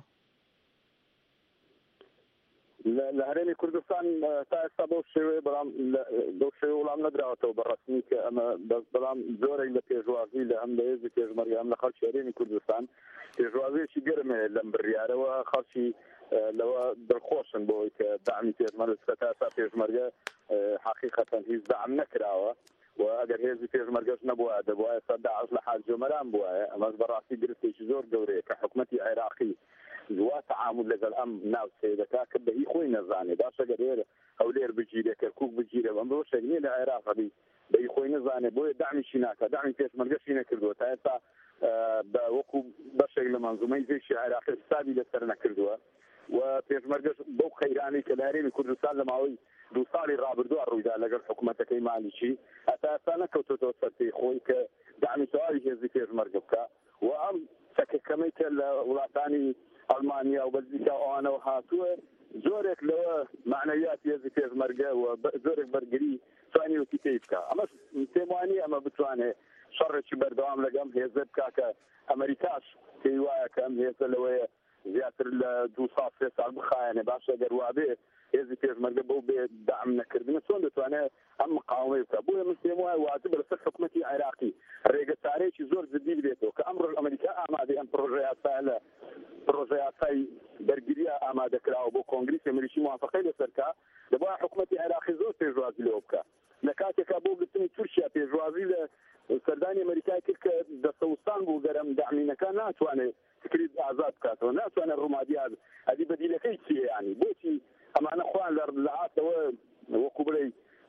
لە هەرێمی کوردستان تا ئێستا بەو شێوەیە بەڵام بەو شێوە وەڵام نەدراوەتەوە بەڕەسمی کە ئەمە بەڵام زۆرێک لە پێشوازی لە هەم لە هێزی پێشمەرگە هەم لە خەڵکی هەرێمی کوردستان پێشوازیەکی گەرمەیە لەم بڕیارەوە، خەڵکی لەوە دڵخۆشن بۆی کە داعمی پێشمەرگە تا ئێستا پێشمەرگە حەقیقەتەن هیچ داعم نەکراوە و ئەگەر هێزی پێشمەرگەش نەبووە دەبووە ئێستا داعش لە حاجۆمەران بووایە. ئەمەش بەڕاستی گرفتێکی زۆر گەورەیە کە حکوومەتی عێراقی زوا تعامل لەگەڵ ئەم ناوچەیە دەکات کە بەهی خۆی نەزانێت، باشە گەر هەولێر بگیرێ کەرکووک بگیرێ ئەم بۆ شەگنێ لە عێراقی بەهی خۆی نەزانێت، بۆیە داعمیشی ناکات، داعمی پێشمەرگەشی نەکردووە تا ئێستا بە وەکو بەشێک لە مەنزومەی جێشی عێراقی حسابی لەسەر نەکردووە و پێشمەرگەش بەو خەیرانەی کە لە هەرێمی کوردستان لە ماوەی دوو ساڵی ڕابردووە ڕوویدا لەگەڵ حکوومەتەکەی مالیکی هەتا ئێستا نەکەوتۆتەوە سەرپێی خۆی کە داعمی تەواوی هێزی پێشمەرگە بکە و ئەم چەکەکەمەی کە لە وڵاتانی ئەڵمانیا و بەلجیکا ئەوانەوە هاتووە زۆرێک لەوە معنەویات هێزی پێشمەرگە و زۆرێک بەرگری توانیوتی پێی بکە. ئەمەش پێم وانە ئەمە بتوانێت شەڕێکی بەردەوام لەگەم هێزە بکا کە ئەمریکاش پێی وایە کە ئەم هێزە لەوەیە زیاتر لە دوو ساڵ سێ ساڵ بخایەنێ، باشە گەر وابێ هێزی پێشمەرگە بەو بێ داعم نەکردنە چۆن دەتوانێت ئەم مقاومەی بکە. بۆیە من پێم وایە واجب لەسەر حکوومەتی عێراقی ڕێگەچارەیەکی زۆر جدی بێتەوە کە ئەمڕۆ ئەمریکا ئامادەی ئەم پرۆژە یاسا لە پرۆژە یاسای بەرگریە ئامادەکراوە بۆ کۆنگریسی ئەمریکی موافقەی لەسەرکە، دەبوایە حکوومەتی عێراقی زۆر پێشوازی لەوە بکە. لە کاتێکا بۆ گرتنی تورکیا پێشوازی لە سەردانی ئەمریکای کرد کە دەسەوستان بوو گەرم داعمینەکە ناتوانێت تکریت ئازاد بکاتەوە، ناتوانێت ڕوومادی ئەدی بەدیلەکەی چیە؟ ینی بۆچی ئەمانە خوان لە هاتەوە وەکو بڵێ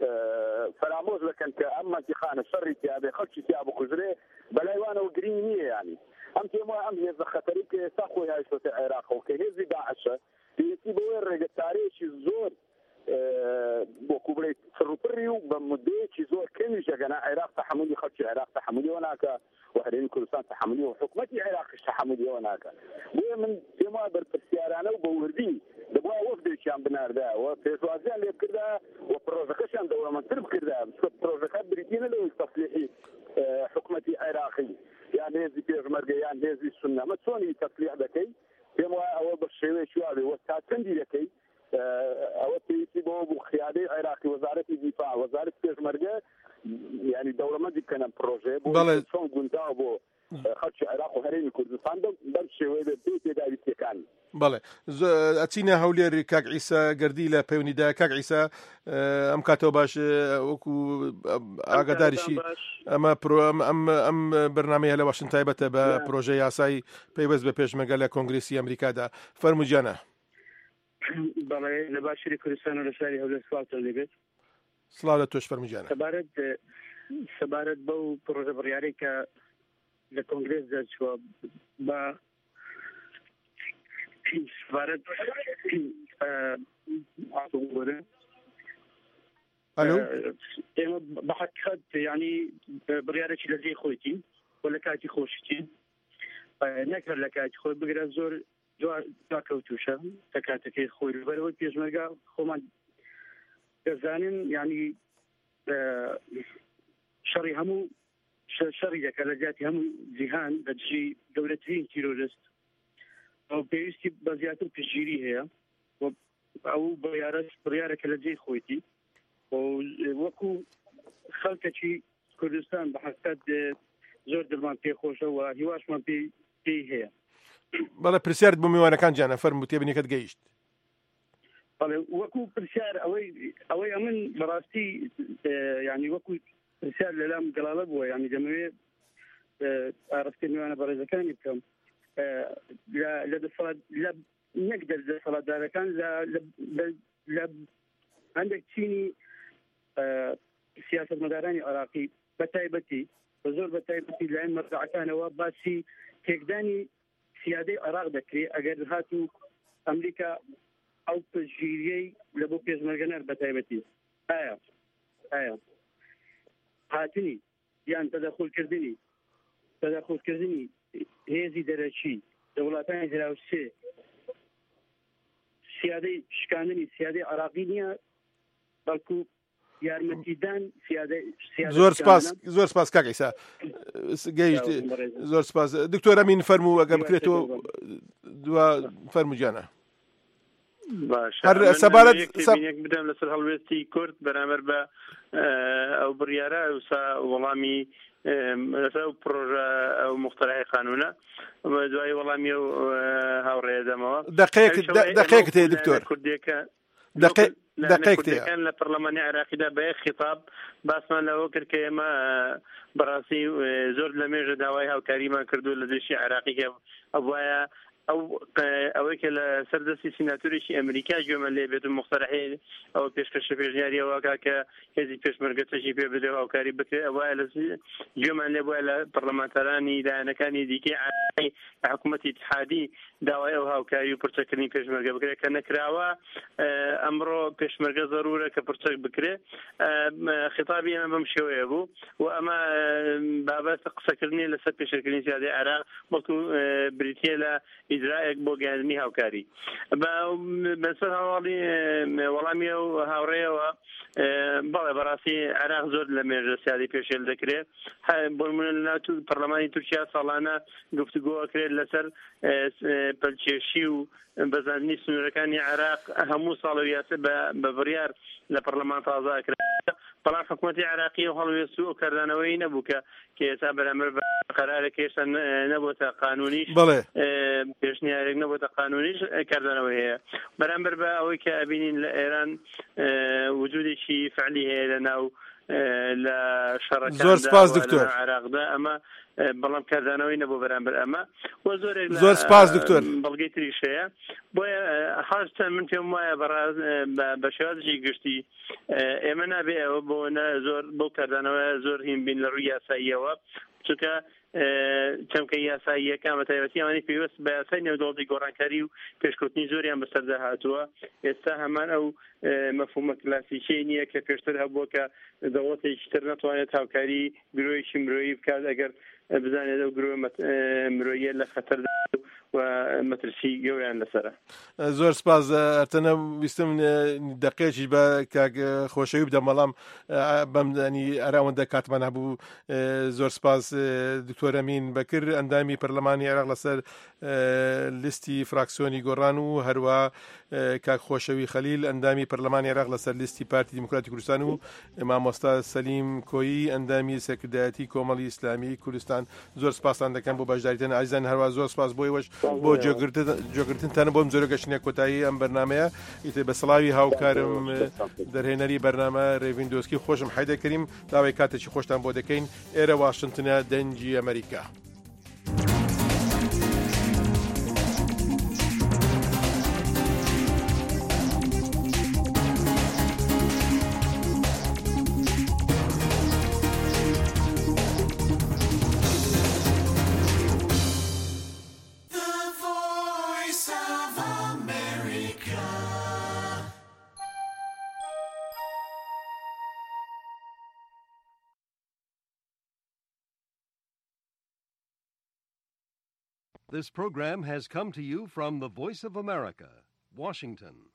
فرامۆز دەکەن کە ئەم مەنتیقانە شەڕی تیابێ خەڵکی تیا بکوژرێ بەلایوانەوە گرنگ نییە. ینی ئەم پێم وایە ئەم هێزە خەتەری کە ئێستا خۆی هایشتۆتە عێراقەوە کە هێزی داعشە پێویستی بۆیە ڕێگەچارەیەکی زۆر وەکو بڵێ فڕوپڕی و بە مودەیەکی زۆر کەمیش ئەگەنا عێراق تەحملی خەڵکی عێراق تەحملیەوە ناکە و هەرێمی کوردستان تەحملی و حکوومەتی عێراقیش تەحملیەوە ناکە. بۆیە من پێم وایە بەرپرسیارانە و بە وردی دەبووە وەفدێکیان بناردایەوە پێشوازیان لێ بکردا و پرۆژەکەشیان دەوڵەمەندتر بکردا پرۆژەکە بریتینە لەوەی تەسلیحی حکوومەتی عێراقی یان هێزی پێشمەرگە یان هێزی سونە ئەمە چۆنی تەسلیح دەکەی؟ پێم وایە ئەوە بە شێوەیەکی وا بێ وە تا چەندی دەکەی ئەوە پێویستی بۆ بوو خیادەی عێراقی وەزارەتی دیفاع وەزارەتی پێشمەرگە ینی دەوڵەمەندی بکەنە پرۆژێ بۆ چۆن گونداوە بۆ ڕفاندە بەم شێوەیە بێ تێداویستەکان. بەڵێ ئەچینە هەولێر کاک عیسا گەردی لە پەیوەنیدا. کاک عیسا ئەم کاتەوە باش وەکو ئاگاداریشی ئەمە ئەم بەرنامەیە لە واشنتن تایبەتە بە پرۆژەی یاسای پەیوەست بە پێشمەرگە لە کۆنگرێسی ئەمریکادا. فەرمووجانە. بەڵێ لە باشووری کوردستان و لە شاری هەولێر سواتە لێبێت. سڵاو لە تۆش فەرمووجانە. سەبارەت سەبارەت بەو پرۆژە بڕیارەی کە لە کۆنگرێس دەرچووە بە سەبارەت ئێمە بە حەقیقەت یعنی بڕیارێکی لە جێی خۆیتین و لە کاتی خۆشتین نەکرد لە کاتی خۆی بگرە زۆر داکەوتوشە کە کاتەکەی خۆی لەبەرەوەی پێشمەرگا خۆمان دەزانن یعنی شەڕی هەموو شەڕی دەکە لە جیاتی هەموو جیهان لە دژی گەورەترین تیرۆریست ئەو پێویستی بە زیاتر پشتگیری هەیە ئەو بڕیارێکە لە جێی خۆیتی وەکو خەڵکێکی کوردستان بە حەقیقەت زۆر دڵمان پێخۆشە و هیواشمان پێی هەیە. بەڵێ پرسیارت بۆ میوانەکان جانە فەرموو تێبینیەکەت گەیشت. بەڵێ وەکو پرسیار ئەوەی ئەوەی ئەمن بەڕاستی یعنی وەکو پرسیار لەلام گەڵاڵە بووە یعنی دەمەوێت ئاڕستی میوانە بەڕێزەکانی بکەم لە دەسەڵات نەک دەسەڵاتدارەکان لە هەندێک چینی سیاسەتمەدارانی عێراقی بە تایبەتی بە زۆر بە تایبەتی لایەن مەرجەعەکانەوە باسی تێکدانی سیادەی عێراق دەکرێت ئەگەر هاتوو ئەمریکا ئەو پشتگیریەی لە بۆ پێشمەرگەنەر بە تایبەتی ئایا ئایا هاتنی یان تەدەخولکردنی تەدەخولکردنی هێزی دەرەچی لە وڵاتانی دراوسێ سیادەی شکاندنی سیادەی عێراقی نییە بەڵکو یارمەتیدان زۆر سپاس زۆر سپاس کاک عیسا گەیشت زۆر سپاس. دکتۆر ئەمین فەرموو ئەگەر بکرێتەوە دوا فەرمووجانە. هەر سەبارەت بدەم لەسەر هەڵوێستی کورد بەرامبەر بە ئەو بڕیارە وسا وەڵامی لەسەر پرۆژە ئەو مخترعی قانونە دوای وەڵامی و هاوڕێ دەمەوە. دقیقت هەیە دکتۆر کوردیەکە دقیقتیان لە پەرلەمانی عێراقیدا بە یەک خیتاب باسمان لەوە کرد کە ئێمە بەڕاستی زۆر لە مێژە داوای هاوکاریمان کردو لە دژی عێراقی کە ئەوایە ئەو ئەوەی کە لە سەردەستی سیناتورێکی ئەمریکا گوێمە لێ بێت و مخترعی ئەوە پێشکەشە پێشنیاریەوەکە کە هێزی پێشمەرگە تەشی پێ بدێ و هاوکاری بکرێت ئەوایە لە گوێمان لێ بووە لە پەرلەمانتەرانی لایەنەکانی دیکەی عێراقی حکوومەتی اتحادی داوای ئەو هاوکاری و پرچەکردنی پێشمەرگە بکرێت کە نەکراوە ئەمڕۆ پێشمەرگە ضرورە کە پرچەک بکرێت. خیتابی ئەمە بەم شێوەیە بوو و ئەمە بابەت قسەکردنی لەسەر پێشکردنی زیادەی عێراق بەڵکو بریتیە لە ئیدرایەک بۆ گەیاندنی هاوکاری. بەسەر هەواڵی وەڵامی و هاوڕێەوە بەڵێ بەڕاستی عێراق زۆر لە مێژە سیادی پێشێل دەکرێت. بۆ نمونە لە پەرلەمانی تورکیا ساڵانە گفتوگۆکرێت لەسەر پەلکێشی و بەزاندنی سنوورەکانی عێراق هەموو ساڵ و یاسە بە بڕیار لە پەرلەمان تازاکرێت. بەڵام حکوومەتی عێراقی و هەڵوێست و کردانەوەی نەبوو کە کە ئێستا بەرامبەر بە قەرارێک هێشتا نەبووتە قانونیش پێشنیارێک نەبووتە قانونیش کردانەوەی هەیە بەرامبەر بە ئەوەی کە ئەبینین لە ئێران وجودێکی فعلی هەیە لە ناو لە شەڕەکاندا عێراقدا ئەمە بەڵام کردانەوەی نەبوو بەرامبەر ئەمە و زۆرێک زۆر سپاس دکتۆر بەڵگەی تریش هەیە بۆیە هەرچەند من پێم وایە بە شێوازێکی گشتی ئێمە نابێ ئەوە بۆ زۆر بۆ کردانەوە زۆر هین بین لە ڕووی یاساییەوە چونکە چەمکە یاساییەکان بە تایبەتی ئەوانەی پێویست بە یاسای نێودەوڵەتی گۆڕانکاری و پێشکەوتنی زۆریان بەسەردا هاتووە ئێستا هەمان ئەو مەفهومە کلاسیکیی نییە کە پێشتر هەبووە کە دەوڵەتێکی تر ناتوانێت هاوکاری گرۆیەکی مرۆیی بکات ئەگەر بزانێت ئەو گرۆ مرۆیە لە خەتەردا و مەترسی گەوریان لەسرە. زۆر سپاس ئەتەنە ویستم دقەیەکی بە کاک خۆشەوی بدەم بەڵام بەمدانی ئەراوەندە کاتمان هەبوو. زۆر سپاس دکتۆر ئەمین بەکر ئەندامی پەرلەمانی عێراق لەسەر لیستی فراکسیۆنی گۆڕان و هەروە کاک خۆشەوی خەلیل ئەندامی پەرلەمانی عێراق لەسەر لیستی پارتی دیموکراتی کوردستان و مامۆستا سەلیم کۆیی ئەندامی سەرکردایەتی کۆمەڵی ئیسلامی کوردستان. زۆر سپاسان دەکەم بۆ بەشداریتان ئازیزان، هەروە زۆر سپاس بۆیەوەش بۆ جۆگرتنتانە بۆم زۆرە گەشتنیە کۆتایی ئەم بەرنامەیە. ئیتر بە سڵاوی هاوکارم دەرهێنەری بەرنامە ڕێڤین دۆسکی خۆشم حەیدە کەریم داوای کاتێکی خۆشتان بۆ دەکەین ئێرە واشنتنە دەنگی ئەمریکا. This program has come to you from the Voice of America, Washington.